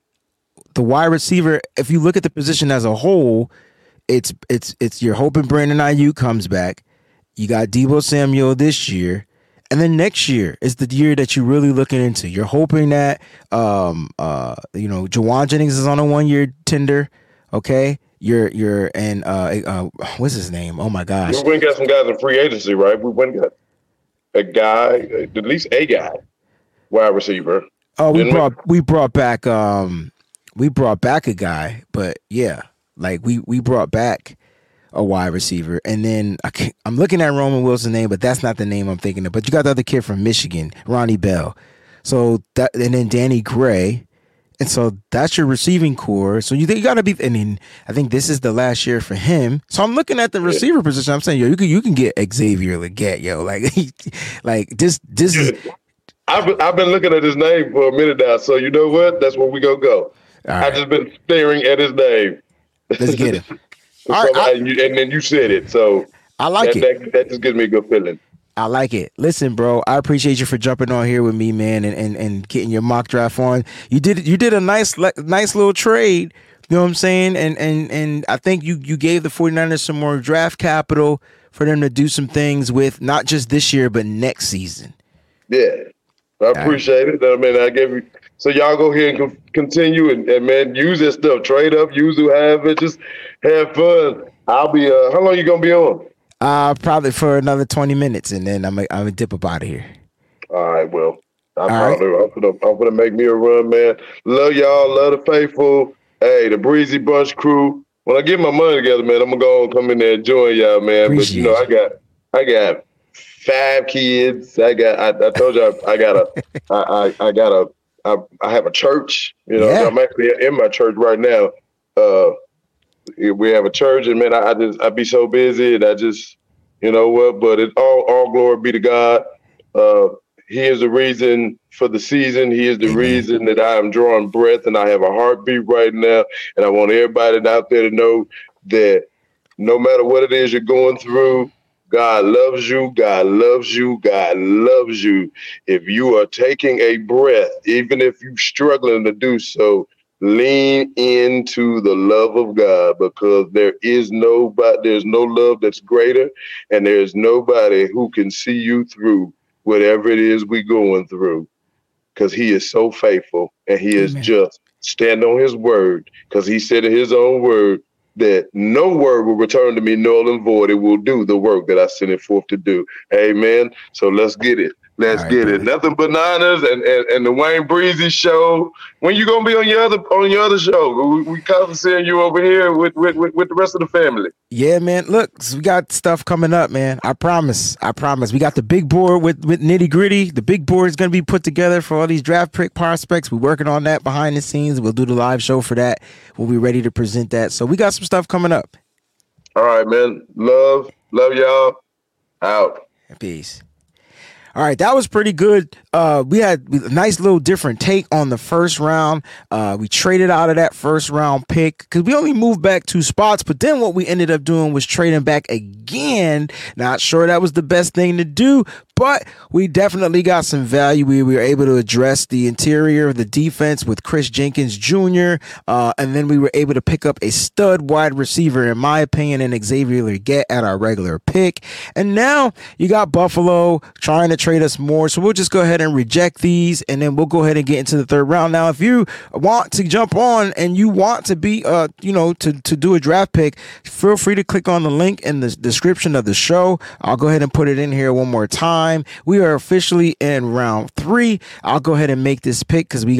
the wide receiver, if you look at the position as a whole, it's it's it's you're hoping Brandon Ayuk comes back. You got Deebo Samuel this year, and then next year is the year that you're really looking into. You're hoping that um uh you know Jawan Jennings is on a one year tender, okay? You're you're and uh, uh what's his name? Oh my gosh, we went and got some guys in free agency, right? We went and got a guy, at least a guy, wide receiver. Oh, we Didn't brought we? we brought back um we brought back a guy, but yeah, like we we brought back a wide receiver, and then I can't, I'm looking at Roman Wilson's name, but that's not the name I'm thinking of. But you got the other kid from Michigan, Ronnie Bell. So that, and then Danny Gray, and so that's your receiving core. So you, you got to be. I mean, I think this is the last year for him. So I'm looking at the receiver position. I'm saying, yo, you can you can get Xavier Legette, yo, like like this this is. I've been, I've been looking at his name for a minute now. So you know what? That's where we gonna go. Right. I've just been staring at his name. Let's get it. So All right, I, and, you, and then you said it, so I like that, it. That, that just gives me a good feeling. I like it. Listen, bro, I appreciate you for jumping on here with me, man, and, and, and getting your mock draft on. You did you did a nice nice little trade, you know what I'm saying? And and and I think you you gave the 49ers some more draft capital for them to do some things with, not just this year but next season. Yeah, I appreciate right. it. I mean, I gave you. So y'all go ahead and continue and, and man, use this stuff. Trade up, use who have it. Just have fun. I'll be. Uh, how long you gonna be on? Uh probably for another twenty minutes, and then I'm I'm gonna dip up out of here. All right. Well, I'm All probably right. I'm gonna I'm gonna make me a run, man. Love y'all. Love the faithful. Hey, the Breezy Bunch crew. When I get my money together, man, I'm gonna go and come in there and join y'all, man. Appreciate but you know, I got I got five kids. I got. I, I told you I, I got a. I, I I got a. I, I have a church, you know. Yeah. I'm actually in my church right now. Uh, we have a church, and man, I, I just I be so busy, and I just, you know what? But it all all glory be to God. Uh, he is the reason for the season. He is the Amen. reason that I am drawing breath and I have a heartbeat right now. And I want everybody out there to know that no matter what it is you're going through, God loves you. God loves you. God loves you. If you are taking a breath, even if you're struggling to do so, lean into the love of God, because there is nobody, there's no love that's greater, and there's nobody who can see you through whatever it is we're going through, because he is so faithful and he is Amen. just. Stand on his word, because he said in his own word that no word will return to me null and void. It will do the work that I sent it forth to do. Amen. So let's get it. Let's right, get brother. it. Nothing but Niners and, and, and the Wayne Breezy show. When you gonna be on your other on your other show? We, we constantly seeing you over here with, with, with, with the rest of the family. Yeah, man. Look, we got stuff coming up, man. I promise. I promise. We got the big board with, with nitty gritty. The big board is going to be put together for all these draft pick prospects. We're working on that behind the scenes. We'll do the live show for that. We'll be ready to present that. So we got some stuff coming up. All right, man. Love. Love y'all. Out. Peace. All right, that was pretty good. Uh, we had a nice little different take on the first round. Uh, we traded out of that first round pick because we only moved back two spots. But then what we ended up doing was trading back again. Not sure that was the best thing to do, but we definitely got some value. We were able to address the interior of the defense with Chris Jenkins Junior Uh, and then we were able to pick up a stud wide receiver, in my opinion, and Xavier Legette at our regular pick. And now you got Buffalo trying to trade us more. So we'll just go ahead and reject these, and then we'll go ahead and get into the third round. Now, if you want to jump on and you want to be, uh, you know, to, to do a draft pick, feel free to click on the link in the description of the show. I'll go ahead and put it in here one more time. We are officially in round three. I'll go ahead and make this pick because we got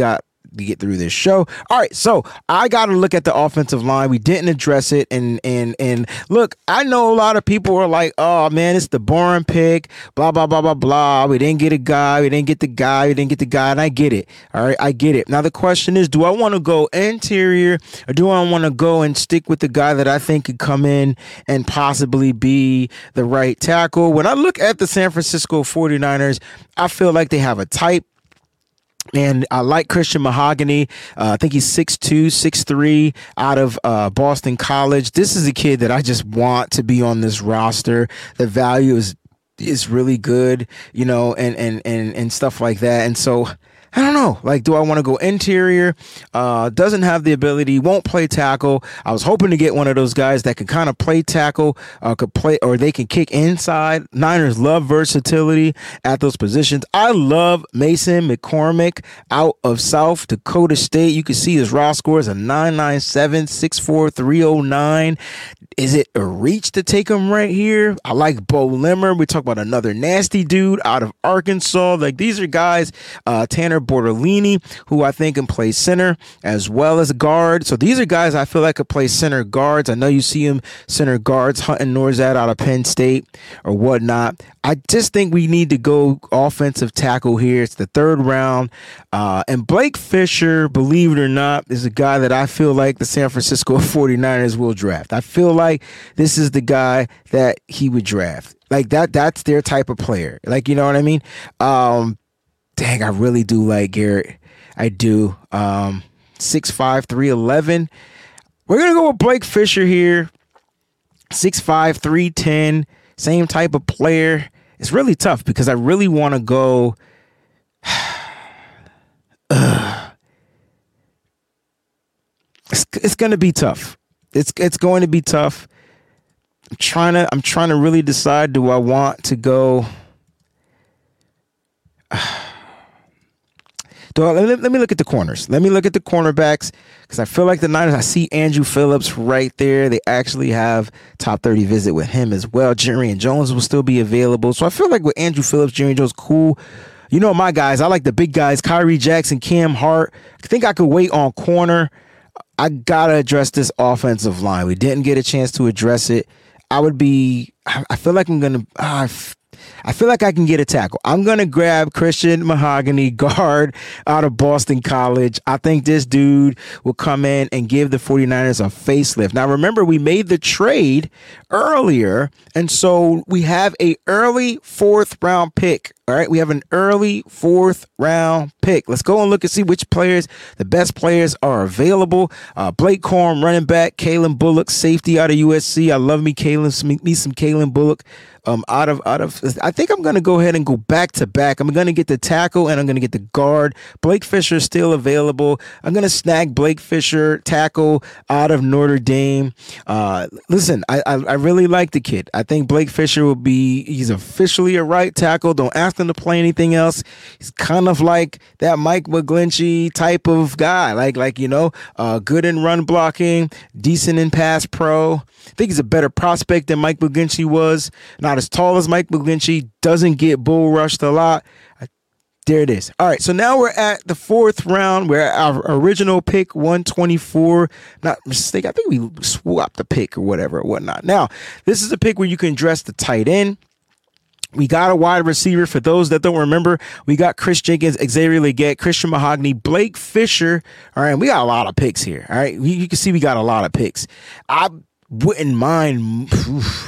to get through this show. All right, so I got to look at the offensive line. We didn't address it, and and and look, I know a lot of people are like, "Oh man, it's the boring pick." Blah blah blah blah blah. We didn't get a guy. We didn't get the guy. We didn't get the guy, and I get it. All right, I get it. Now the question is, do I want to go interior, or do I want to go and stick with the guy that I think could come in and possibly be the right tackle? When I look at the San Francisco forty-niners, I feel like they have a type. And I like Christian Mahogany. Uh, I think he's six two, six three out of uh, Boston College. This is a kid that I just want to be on this roster. The value is is really good, you know, and and and and stuff like that. And so I don't know. Like, do I want to go interior? Uh, doesn't have the ability, won't play tackle. I was hoping to get one of those guys that could kind of play tackle, uh, could play, or they can kick inside. Niners love versatility at those positions. I love Mason McCormick out of South Dakota State. You can see his raw score is a nine nine seven, six four, three oh nine. Is it a reach to take him right here? I like Bo Limmer. We talk about another nasty dude out of Arkansas. Like, these are guys, uh, Tanner Bortolini, who I think can play center as well as guard. So these are guys I feel like could play center guards. I know you see him center guards, Hunting Norzad out of Penn State or whatnot. I just think we need to go offensive tackle here. It's the third round. Uh, and Blake Fisher, believe it or not, is a guy that I feel like the San Francisco forty-niners will draft. I feel like this is the guy that he would draft. Like that, that's their type of player. Like, you know what I mean? Um, dang, I really do like Garrett. I do. Um, six five, three eleven. We're going to go with Blake Fisher here. six five, three ten. Same type of player. It's really tough because I really want to go. uh, it's it's going to be tough. It's it's going to be tough. I'm trying to I'm trying to really decide. Do I want to go? Do I, let, let me look at the corners. Let me look at the cornerbacks because I feel like the Niners. I see Andrew Phillips right there. They actually have top thirty visit with him as well. Jerry Jones will still be available. So I feel like with Andrew Phillips, Jerry Jones, cool. You know my guys. I like the big guys. Kyrie Jackson, Cam Hart. I think I could wait on corner. I gotta address this offensive line. We didn't get a chance to address it. I would be. I feel like I'm gonna. Uh, I feel like I can get a tackle. I'm going to grab Christian Mahogany, guard out of Boston College. I think this dude will come in and give the forty-niners a facelift. Now, remember, we made the trade earlier, and so we have a early fourth round pick. All right, we have an early fourth round pick. Let's go and look and see which players, the best players, are available. Uh, Blake Corum, running back. Kalen Bullock, safety out of U S C. I love me, Kalen, me some Kalen Bullock. Um, out of out of, I think I'm gonna go ahead and go back to back. I'm gonna get the tackle and I'm gonna get the guard. Blake Fisher is still available. I'm gonna snag Blake Fisher, tackle out of Notre Dame. Uh, listen, I, I I really like the kid. I think Blake Fisher will be. He's officially a right tackle. Don't ask him to play anything else. He's kind of like that Mike McGlinchey type of guy. Like like you know, uh, good in run blocking, decent in pass pro. I think he's a better prospect than Mike McGlinchey was. Not as tall as Mike McGlinchey, doesn't get bull rushed a lot. There it is. All right, so now we're at the fourth round. We're at our original pick, one twenty-four. Not mistake. I think we swapped the pick or whatever or whatnot. Now, this is a pick where you can dress the tight end. We got a wide receiver. For those that don't remember, we got Chris Jenkins, Xavier Legette, Christian Mahogany, Blake Fisher. All right, we got a lot of picks here. All right, you can see we got a lot of picks. I wouldn't mind oof,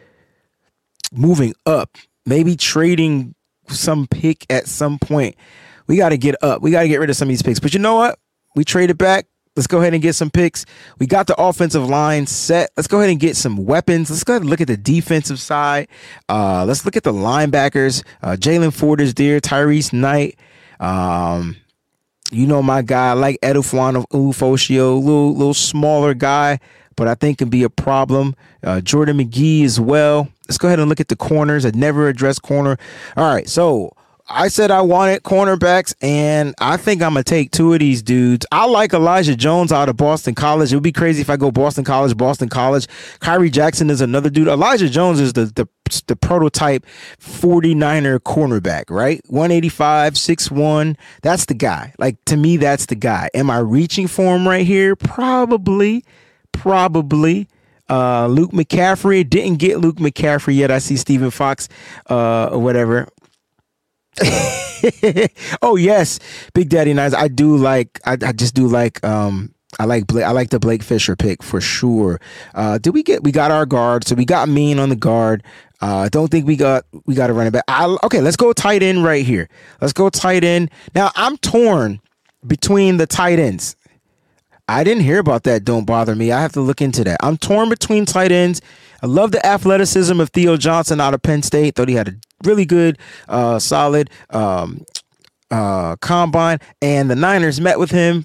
moving up, maybe trading some pick at some point. We got to get up. We got to get rid of some of these picks. But you know what? We traded back. Let's go ahead and get some picks. We got the offensive line set. Let's go ahead and get some weapons. Let's go ahead and look at the defensive side. Uh, let's look at the linebackers. Uh, Jalen Ford is there. Tyrese Knight. Um, you know my guy. I like Edufwan Ufosio. Little, little smaller guy, but I think can be a problem. Uh, Jordan McGee as well. Let's go ahead and look at the corners. I never addressed corner. All right, so I said I wanted cornerbacks, and I think I'm going to take two of these dudes. I like Elijah Jones out of Boston College. It would be crazy if I go Boston College, Boston College. Kyrie Jackson is another dude. Elijah Jones is the the, the prototype forty-niner cornerback, right? one eighty-five, six one. That's the guy. Like, to me, that's the guy. Am I reaching for him right here? Probably. Probably. Uh, Luke McCaffrey. Didn't get Luke McCaffrey yet. I see Stephen Fox uh, or whatever. Oh yes, Big Daddy Nice. I do like. I, I just do like. Um, I like. Blake, I like the Blake Fisher pick for sure. Uh, did we get? We got our guard. So we got Mean on the guard. I uh, don't think we got. We got to run it back. I, okay, let's go tight end right here. Let's go tight end. Now I'm torn between the tight ends. I didn't hear about that. Don't bother me. I have to look into that. I'm torn between tight ends. I love the athleticism of Theo Johnson out of Penn State. Thought he had a really good, uh, solid um, uh, combine, and the Niners met with him.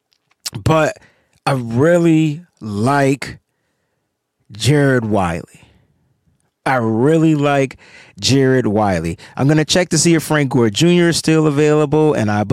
But I really like Jared Wiley. I really like Jared Wiley. I'm going to check to see if Frank Gore Junior is still available, and I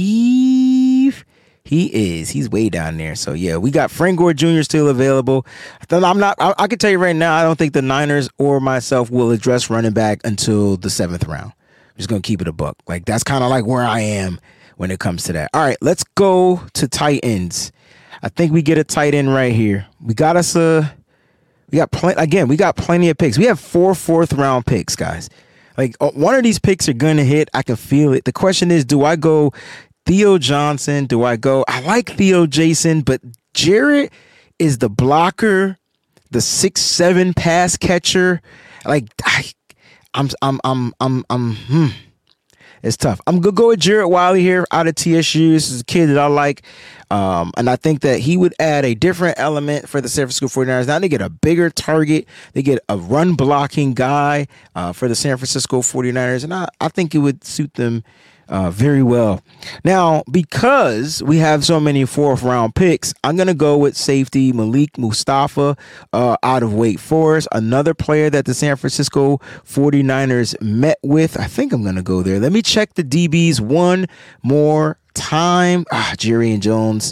believe he is. He's way down there. So, yeah, we got Frank Gore Junior still available. I'm not. I, I can tell you right now, I don't think the Niners or myself will address running back until the seventh round. I'm just going to keep it a buck. Like, that's kind of like where I am when it comes to that. All right, let's go to tight ends. I think we get a tight end right here. We got us a... We got plenty, again, we got plenty of picks. We have four fourth round picks, guys. Like, one of these picks are going to hit. I can feel it. The question is, do I go Theo Johnson? Do I go, I like Theo Jason, but Jared is the blocker, the six seven pass catcher. Like, I, I'm, I'm, I'm, I'm, I'm, hmm. It's tough. I'm going to go with Jared Wiley here out of T S U. This is a kid that I like. Um, and I think that he would add a different element for the San Francisco forty-niners. Now they get a bigger target. They get a run blocking guy uh, for the San Francisco forty-niners. And I, I think it would suit them uh, very well. Now, because we have so many fourth round picks, I'm going to go with safety Malik Mustafa uh, out of Wake Forest, another player that the San Francisco forty-niners met with. I think I'm going to go there. Let me check the D Bs one more time. Ah, Jerry Jones,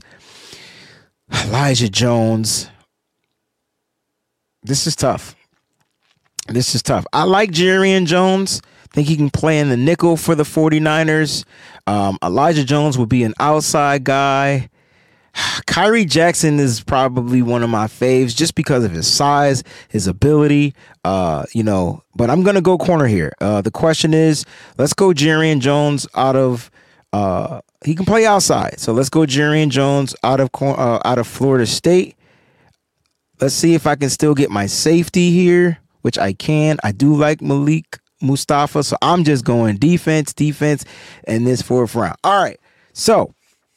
Elijah Jones. This is tough. This is tough. I like Jerry Jones. Think he can play in the nickel for the forty-niners. Um, Elijah Jones will be an outside guy. Kyrie Jackson is probably one of my faves just because of his size, his ability, uh, you know, but I'm going to go corner here. Uh, the question is, let's go Jerry Jones out of, uh, he can play outside. So let's go Jerry Jones out of, uh, out of Florida State. Let's see if I can still get my safety here, which I can. I do like Malik Mustafa. So I'm just going defense, defense in this fourth round. All right. So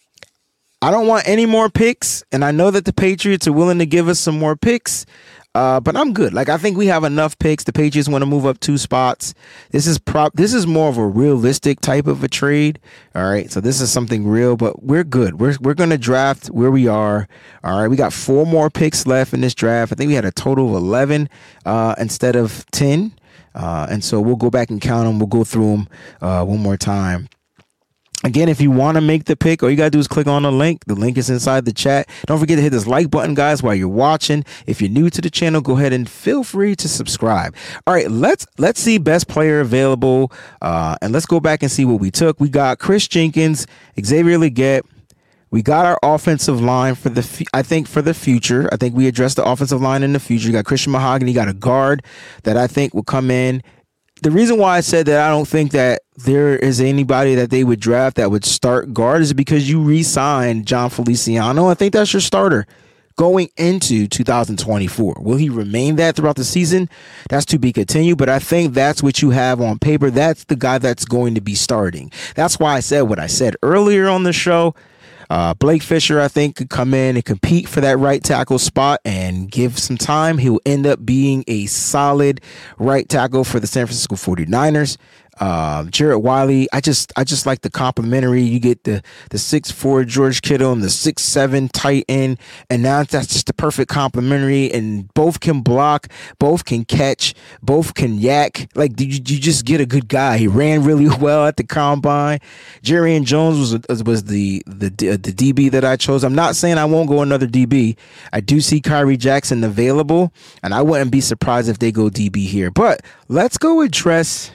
I don't want any more picks. And I know that the Patriots are willing to give us some more picks. Uh, but I'm good. Like, I think we have enough picks. The Patriots want to move up two spots. This is prop. This is more of a realistic type of a trade. All right. So this is something real, but we're good. We're, we're going to draft where we are. All right. We got four more picks left in this draft. I think we had a total of eleven uh, instead of ten. Uh, and so we'll go back and count them. We'll go through them uh, one more time. Again, if you want to make the pick, all you got to do is click on the link. The link is inside the chat. Don't forget to hit this like button, guys, while you're watching. If you're new to the channel, go ahead and feel free to subscribe. All right, let's let's see best player available. Uh, and let's go back and see what we took. We got Chris Jenkins, Xavier Legette. We got our offensive line for the, I think, for the future. I think we addressed the offensive line in the future. You got Christian Mahogany. You got a guard that I think will come in. The reason why I said that I don't think that there is anybody that they would draft that would start guard is because you re-signed John Feliciano. I think that's your starter going into two thousand twenty-four. Will he remain that throughout the season? That's to be continued, but I think that's what you have on paper. That's the guy that's going to be starting. That's why I said what I said earlier on the show. Uh, Blake Fisher, I think, could come in and compete for that right tackle spot and give some time. He'll end up being a solid right tackle for the San Francisco forty-niners. Uh, Jared Wiley, I just I just like the complimentary. You get the the six four George Kittle and the six seven tight end, and now that's just the perfect complimentary. And both can block, both can catch, both can yak. Like you, you just get a good guy. He ran really well at the combine. Jerry Jones was was the the the D B that I chose. I'm not saying I won't go another D B. I do see Kyrie Jackson available, and I wouldn't be surprised if they go D B here. But let's go address.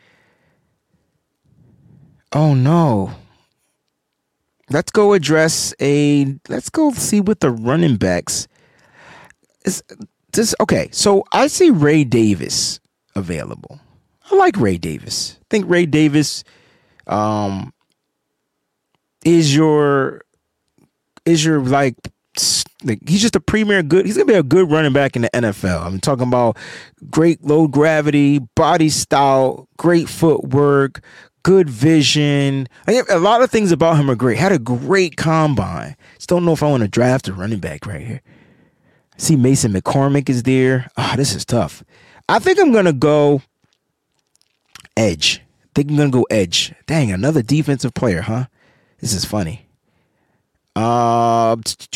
Oh no. Let's go address a let's go see what the running backs is this okay, so I see Ray Davis available. I like Ray Davis. I think Ray Davis um is your is your like Like, he's just a premier good. He's gonna be a good running back in the N F L. I'm talking about great low gravity, body style, great footwork, good vision. I think a lot of things about him are great. Had a great combine. Just don't know if I want to draft a running back right here. I see Mason McCormick is there. Ah, oh, this is tough. I think I'm gonna go edge. I think I'm gonna go edge. Dang, another defensive player, huh? This is funny. Uh,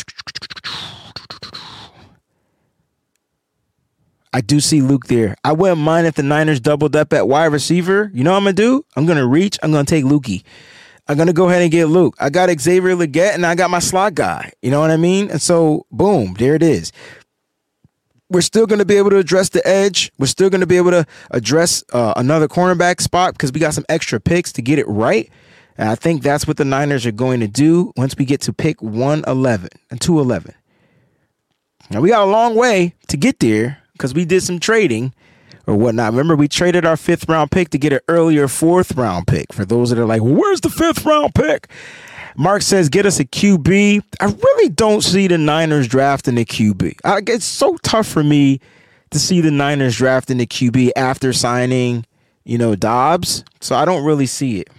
I do see Luke there. I wouldn't mind if the Niners doubled up at wide receiver. You know what I'm going to do? I'm going to reach. I'm going to take Lukey. I'm going to go ahead and get Luke. I got Xavier Legette, and I got my slot guy. You know what I mean? And so, boom, there it is. We're still going to be able to address the edge. We're still going to be able to address uh, another cornerback spot because we got some extra picks to get it right. And I think that's what the Niners are going to do once we get to pick one eleven and two eleven. Now, we got a long way to get there because we did some trading or whatnot. Remember, we traded our fifth round pick to get an earlier fourth round pick. For those that are like, well, where's the fifth round pick? Mark says, get us a Q B. I really don't see the Niners drafting a Q B. I, it's so tough for me to see the Niners drafting a Q B after signing, you know, Dobbs. So I don't really see it.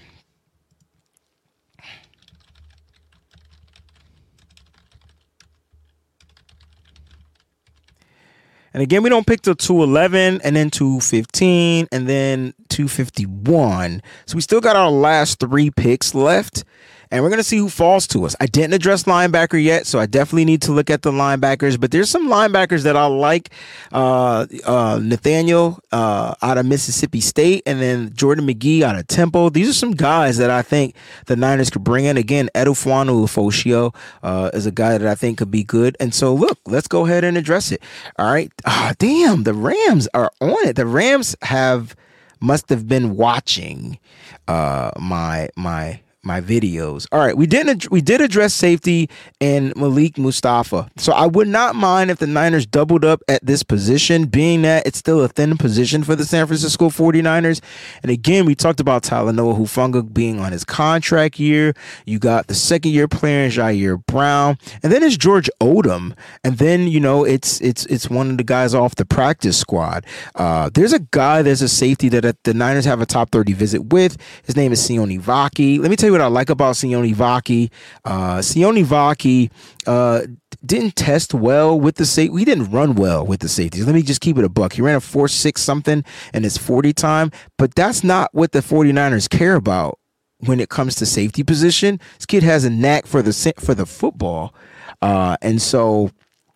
And again, we don't pick till two eleven and then two fifteen and then two fifty-one. So we still got our last three picks left. And we're going to see who falls to us. I didn't address linebacker yet, so I definitely need to look at the linebackers. But there's some linebackers that I like. Uh, uh, Nathaniel uh, out of Mississippi State, and then Jordan McGee out of Temple. These are some guys that I think the Niners could bring in. Again, Edufwanu Ufosio uh, is a guy that I think could be good. And so, look, let's go ahead and address it. All right. Oh, damn, the Rams are on it. The Rams have must have been watching uh, my my. my videos. All right, we didn't we did address safety and Malik Mustafa. So I would not mind if the Niners doubled up at this position, being that it's still a thin position for the San Francisco forty-niners. And again, we talked about Talanoa Hufanga being on his contract year. You got the second year player, Jair Brown, and then it's George Odom. And then, you know, it's it's it's one of the guys off the practice squad. Uh, there's a guy, there's a safety that uh, the Niners have a top thirty visit with. His name is Sione Vaki. Let me tell you what I like about Sione Vaki. Uh, Sione Vaki uh, didn't test well with the safety. He didn't run well with the safeties. Let me just keep it a buck. He ran a four six something in his forty time, but that's not what the forty-niners care about when it comes to safety position. This kid has a knack for the for the football, uh, and so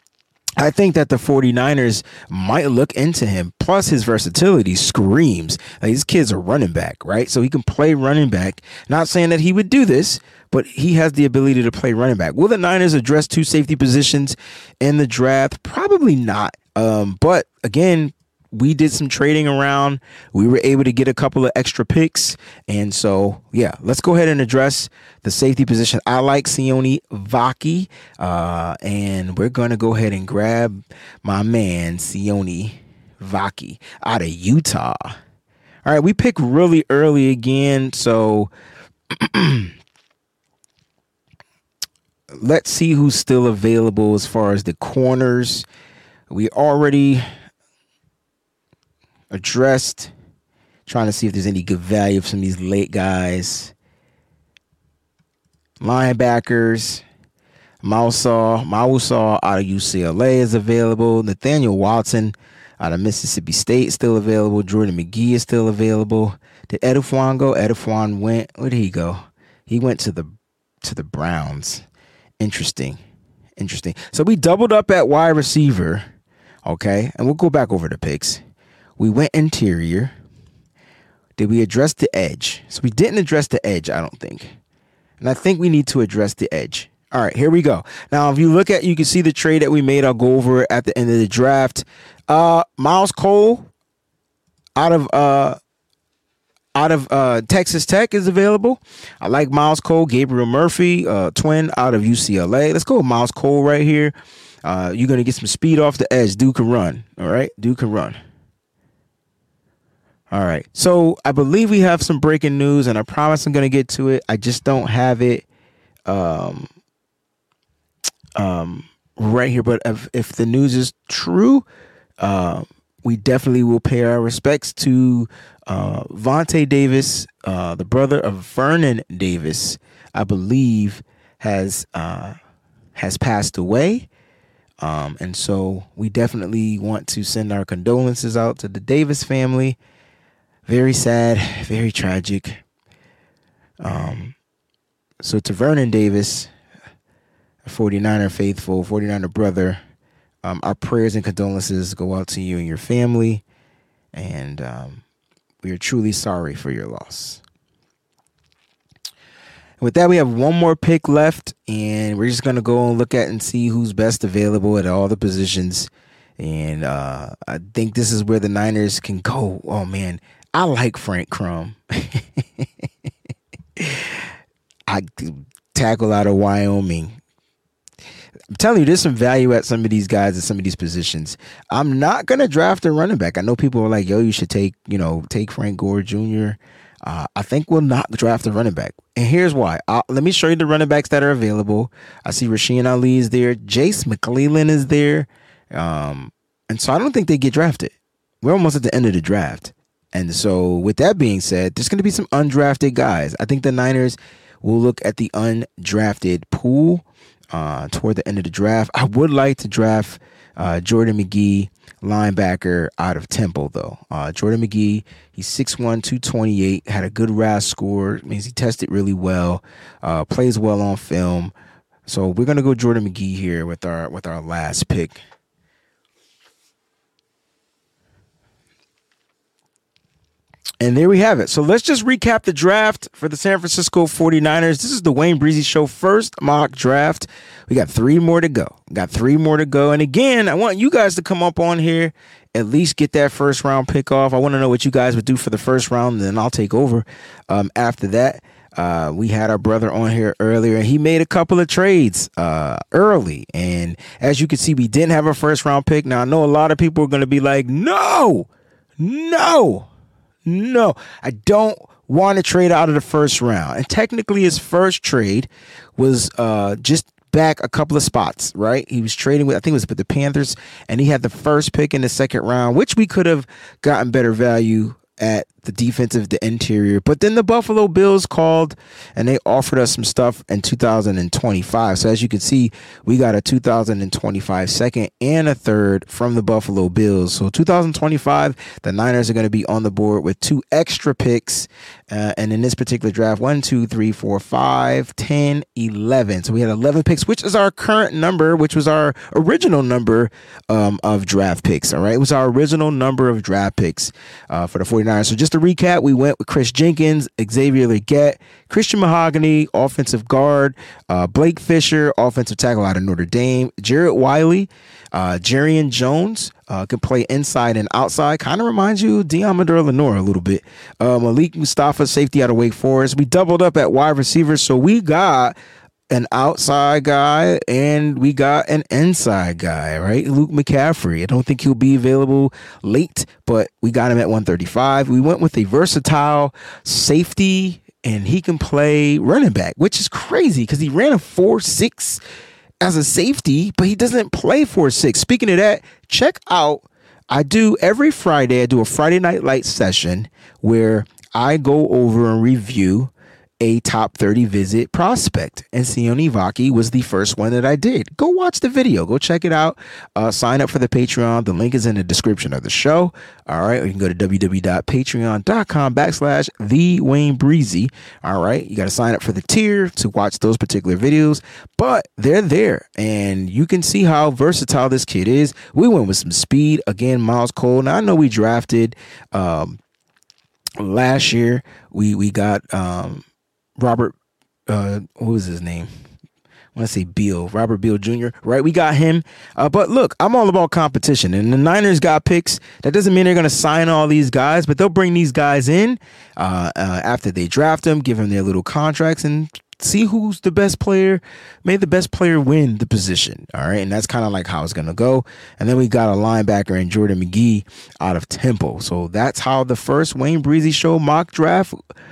I think that the forty-niners might look into him. Plus, his versatility screams. Like, this kid's a running back, right? So he can play running back. Not saying that he would do this, but he has the ability to play running back. Will the Niners address two safety positions in the draft? Probably not. Um, but again, we did some trading around. We were able to get a couple of extra picks. And so, yeah, let's go ahead and address the safety position. I like Sione Vaki. Uh, and we're going to go ahead and grab my man, Sione Vaki, out of Utah. All right, we pick really early again. So let's see who's still available as far as the corners. We already addressed, trying to see if there's any good value from these late guys. Linebackers, Mausaw, Mausaw out of U C L A is available. Nathaniel Watson out of Mississippi State, still available. Jordan McGee is still available. Did Edifwan go? Edifwan went. Where did he go? He went to the to the Browns. Interesting. Interesting. So we doubled up at wide receiver. Okay. And we'll go back over the picks. We went interior. Did we address the edge? So we didn't address the edge, I don't think. And I think we need to address the edge. All right, here we go. Now, if you look at, you can see the trade that we made. I'll go over it at the end of the draft. Uh, Miles Cole out of uh, out of uh, Texas Tech is available. I like Miles Cole. Gabriel Murphy, uh, twin out of U C L A. Let's go with Miles Cole right here. Uh, you're going to get some speed off the edge. Dude can run. All right, dude can run. All right, so I believe we have some breaking news, and I promise I'm going to get to it. I just don't have it um, um, right here. But if, if the news is true, uh, we definitely will pay our respects to uh, Vontae Davis, uh, the brother of Vernon Davis, I believe has uh, has passed away. Um, and so we definitely want to send our condolences out to the Davis family. Very sad, very tragic. Um, so to Vernon Davis, a forty-niner faithful, forty-niner brother, um, our prayers and condolences go out to you and your family. And um, we are truly sorry for your loss. And with that, we have one more pick left, and we're just going to go and look at and see who's best available at all the positions. And uh, I think this is where the Niners can go. Oh, man. I like Frank Crum. I tackle out of Wyoming. I'm telling you, there's some value at some of these guys at some of these positions. I'm not going to draft a running back. I know people are like, yo, you should take, you know, take Frank Gore Junior Uh, I think we'll not draft a running back. And here's why. Uh, let me show you the running backs that are available. I see Rasheed Ali is there. Jace McClellan is there. Um, and so I don't think they get drafted. We're almost at the end of the draft. And so with that being said, there's going to be some undrafted guys. I think the Niners will look at the undrafted pool uh, toward the end of the draft. I would like to draft uh, Jordan McGee, linebacker out of Temple, though. Uh, Jordan McGee, he's six one, two twenty-eight, had a good R A S score. Means he tested really well, uh, plays well on film. So we're going to go Jordan McGee here with our with our last pick. And there we have it. So let's just recap the draft for the San Francisco forty-niners. This is the Wayne Breezy Show first mock draft. We got three more to go. We got three more to go. And again, I want you guys to come up on here, at least get that first round pick off. I want to know what you guys would do for the first round, and then I'll take over um, after that. Uh, we had our brother on here earlier, and he made a couple of trades uh, early. And as you can see, we didn't have a first round pick. Now, I know a lot of people are going to be like, no, no. No, I don't want to trade out of the first round. And technically his first trade was uh, just back a couple of spots, right? He was trading with, I think it was with the Panthers, and he had the first pick in the second round, which we could have gotten better value at the defensive, the interior. But then the Buffalo Bills called and they offered us some stuff in two thousand twenty-five. So as you can see, we got a two thousand twenty-five second and a third from the Buffalo Bills. So two thousand twenty-five, the Niners are going to be on the board with two extra picks. Uh, and in this particular draft, one, two, three, four, five, ten, eleven. So we had eleven picks, which is our current number, which was our original number um, of draft picks. All right. It was our original number of draft picks uh, for the forty-niners. So just to recap, we went with Chris Jenkins, Xavier Legette, Christian Mahogany, offensive guard, uh, Blake Fisher, offensive tackle out of Notre Dame, Jared Wiley, uh, Jarian Jones, uh, can play inside and outside. Kind of reminds you of Deommodore Lenoir a little bit. Uh, Malik Mustafa, safety out of Wake Forest. We doubled up at wide receiver, so we got an outside guy and we got an inside guy, right? Luke McCaffrey. I don't think he'll be available late, but we got him at one thirty-five. We went with a versatile safety, and he can play running back, which is crazy because he ran a four six as a safety, but he doesn't play four six. Speaking of that, check out, I do every Friday, I do a Friday Night Lights session where I go over and review a top thirty visit prospect, and Sione Vaki was the first one that I did. Go watch the video. Go check it out. Uh, sign up for the Patreon. The link is in the description of the show. All right. Or you can go to www.patreon.com backslash the Wayne Breezy. All right. You got to sign up for the tier to watch those particular videos, but they're there and you can see how versatile this kid is. We went with some speed. Again, Miles Cole. Now I know we drafted um, last year. We, we got um, Robert, uh, what was his name? I want to say Beal, Robert Beal Junior, right? We got him. Uh, but look, I'm all about competition. And the Niners got picks. That doesn't mean they're going to sign all these guys, but they'll bring these guys in uh, uh, after they draft them, give them their little contracts, and see who's the best player. May the best player win the position. All right. And that's kind of like how it's going to go. And then we got a linebacker in Jordan McGee out of Temple. So that's how the first Wayne Breezy Show mock draft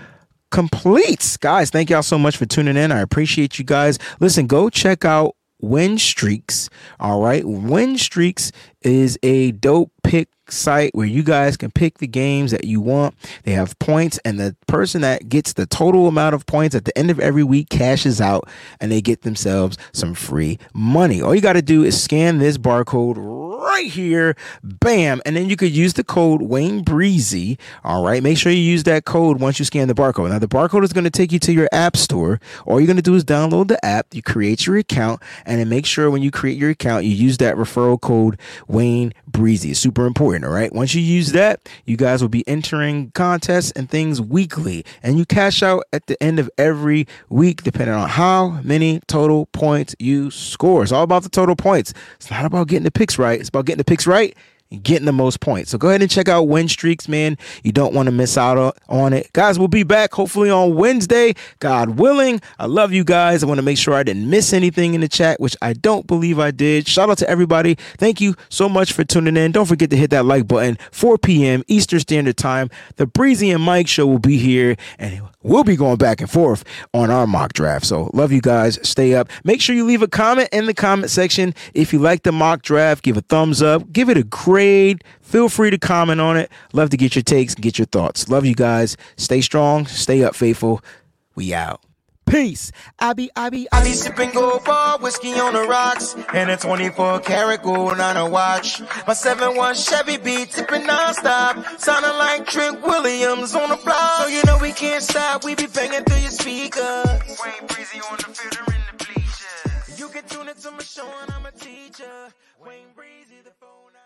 completes. Guys, thank y'all so much for tuning in. I appreciate you guys. Listen, go check out Win Streaks. All right. Win Streaks is a dope pick site where you guys can pick the games that you want. They have points, and the person that gets the total amount of points at the end of every week cashes out, and they get themselves some free money. All you got to do is scan this barcode right here, bam, and then you could use the code Wayne Breezy. All right, make sure you use that code once you scan the barcode. Now the barcode is going to take you to your app store. All you're going to do is download the app, you create your account, and then make sure when you create your account you use that referral code Wayne Breezy. It's super important. All right. Once you use that, you guys will be entering contests and things weekly, and you cash out at the end of every week, depending on how many total points you score. It's all about the total points. It's not about getting the picks right. It's about getting the picks right and getting the most points. So go ahead and check out Win Streaks, man. You don't want to miss out on it. Guys, we'll be back hopefully on Wednesday, God willing. I love you guys. I want to make sure I didn't miss anything in the chat, which I don't believe I did. Shout out to everybody. Thank you so much for tuning in. Don't forget to hit that like button. four p.m. Eastern Standard Time. The Breezy and Mike show will be here, and we'll be going back and forth on our mock draft. So love you guys. Stay up. Make sure you leave a comment in the comment section. If you like the mock draft, give a thumbs up. Give it a grade. Feel free to comment on it. Love to get your takes and get your thoughts. Love you guys. Stay strong. Stay up, faithful. We out. Peace. I be, I be, I be sipping gold bar, whiskey on the rocks, and a twenty-four karat gold on a watch. My seven one Chevy beat tipping nonstop, sounding like Trent Williams on the block. So you know we can't stop, we be banging through your speakers. Wayne Breezy on the field or in the bleachers. You can tune it to my show and I'm a teacher. Wayne Breezy, the phone.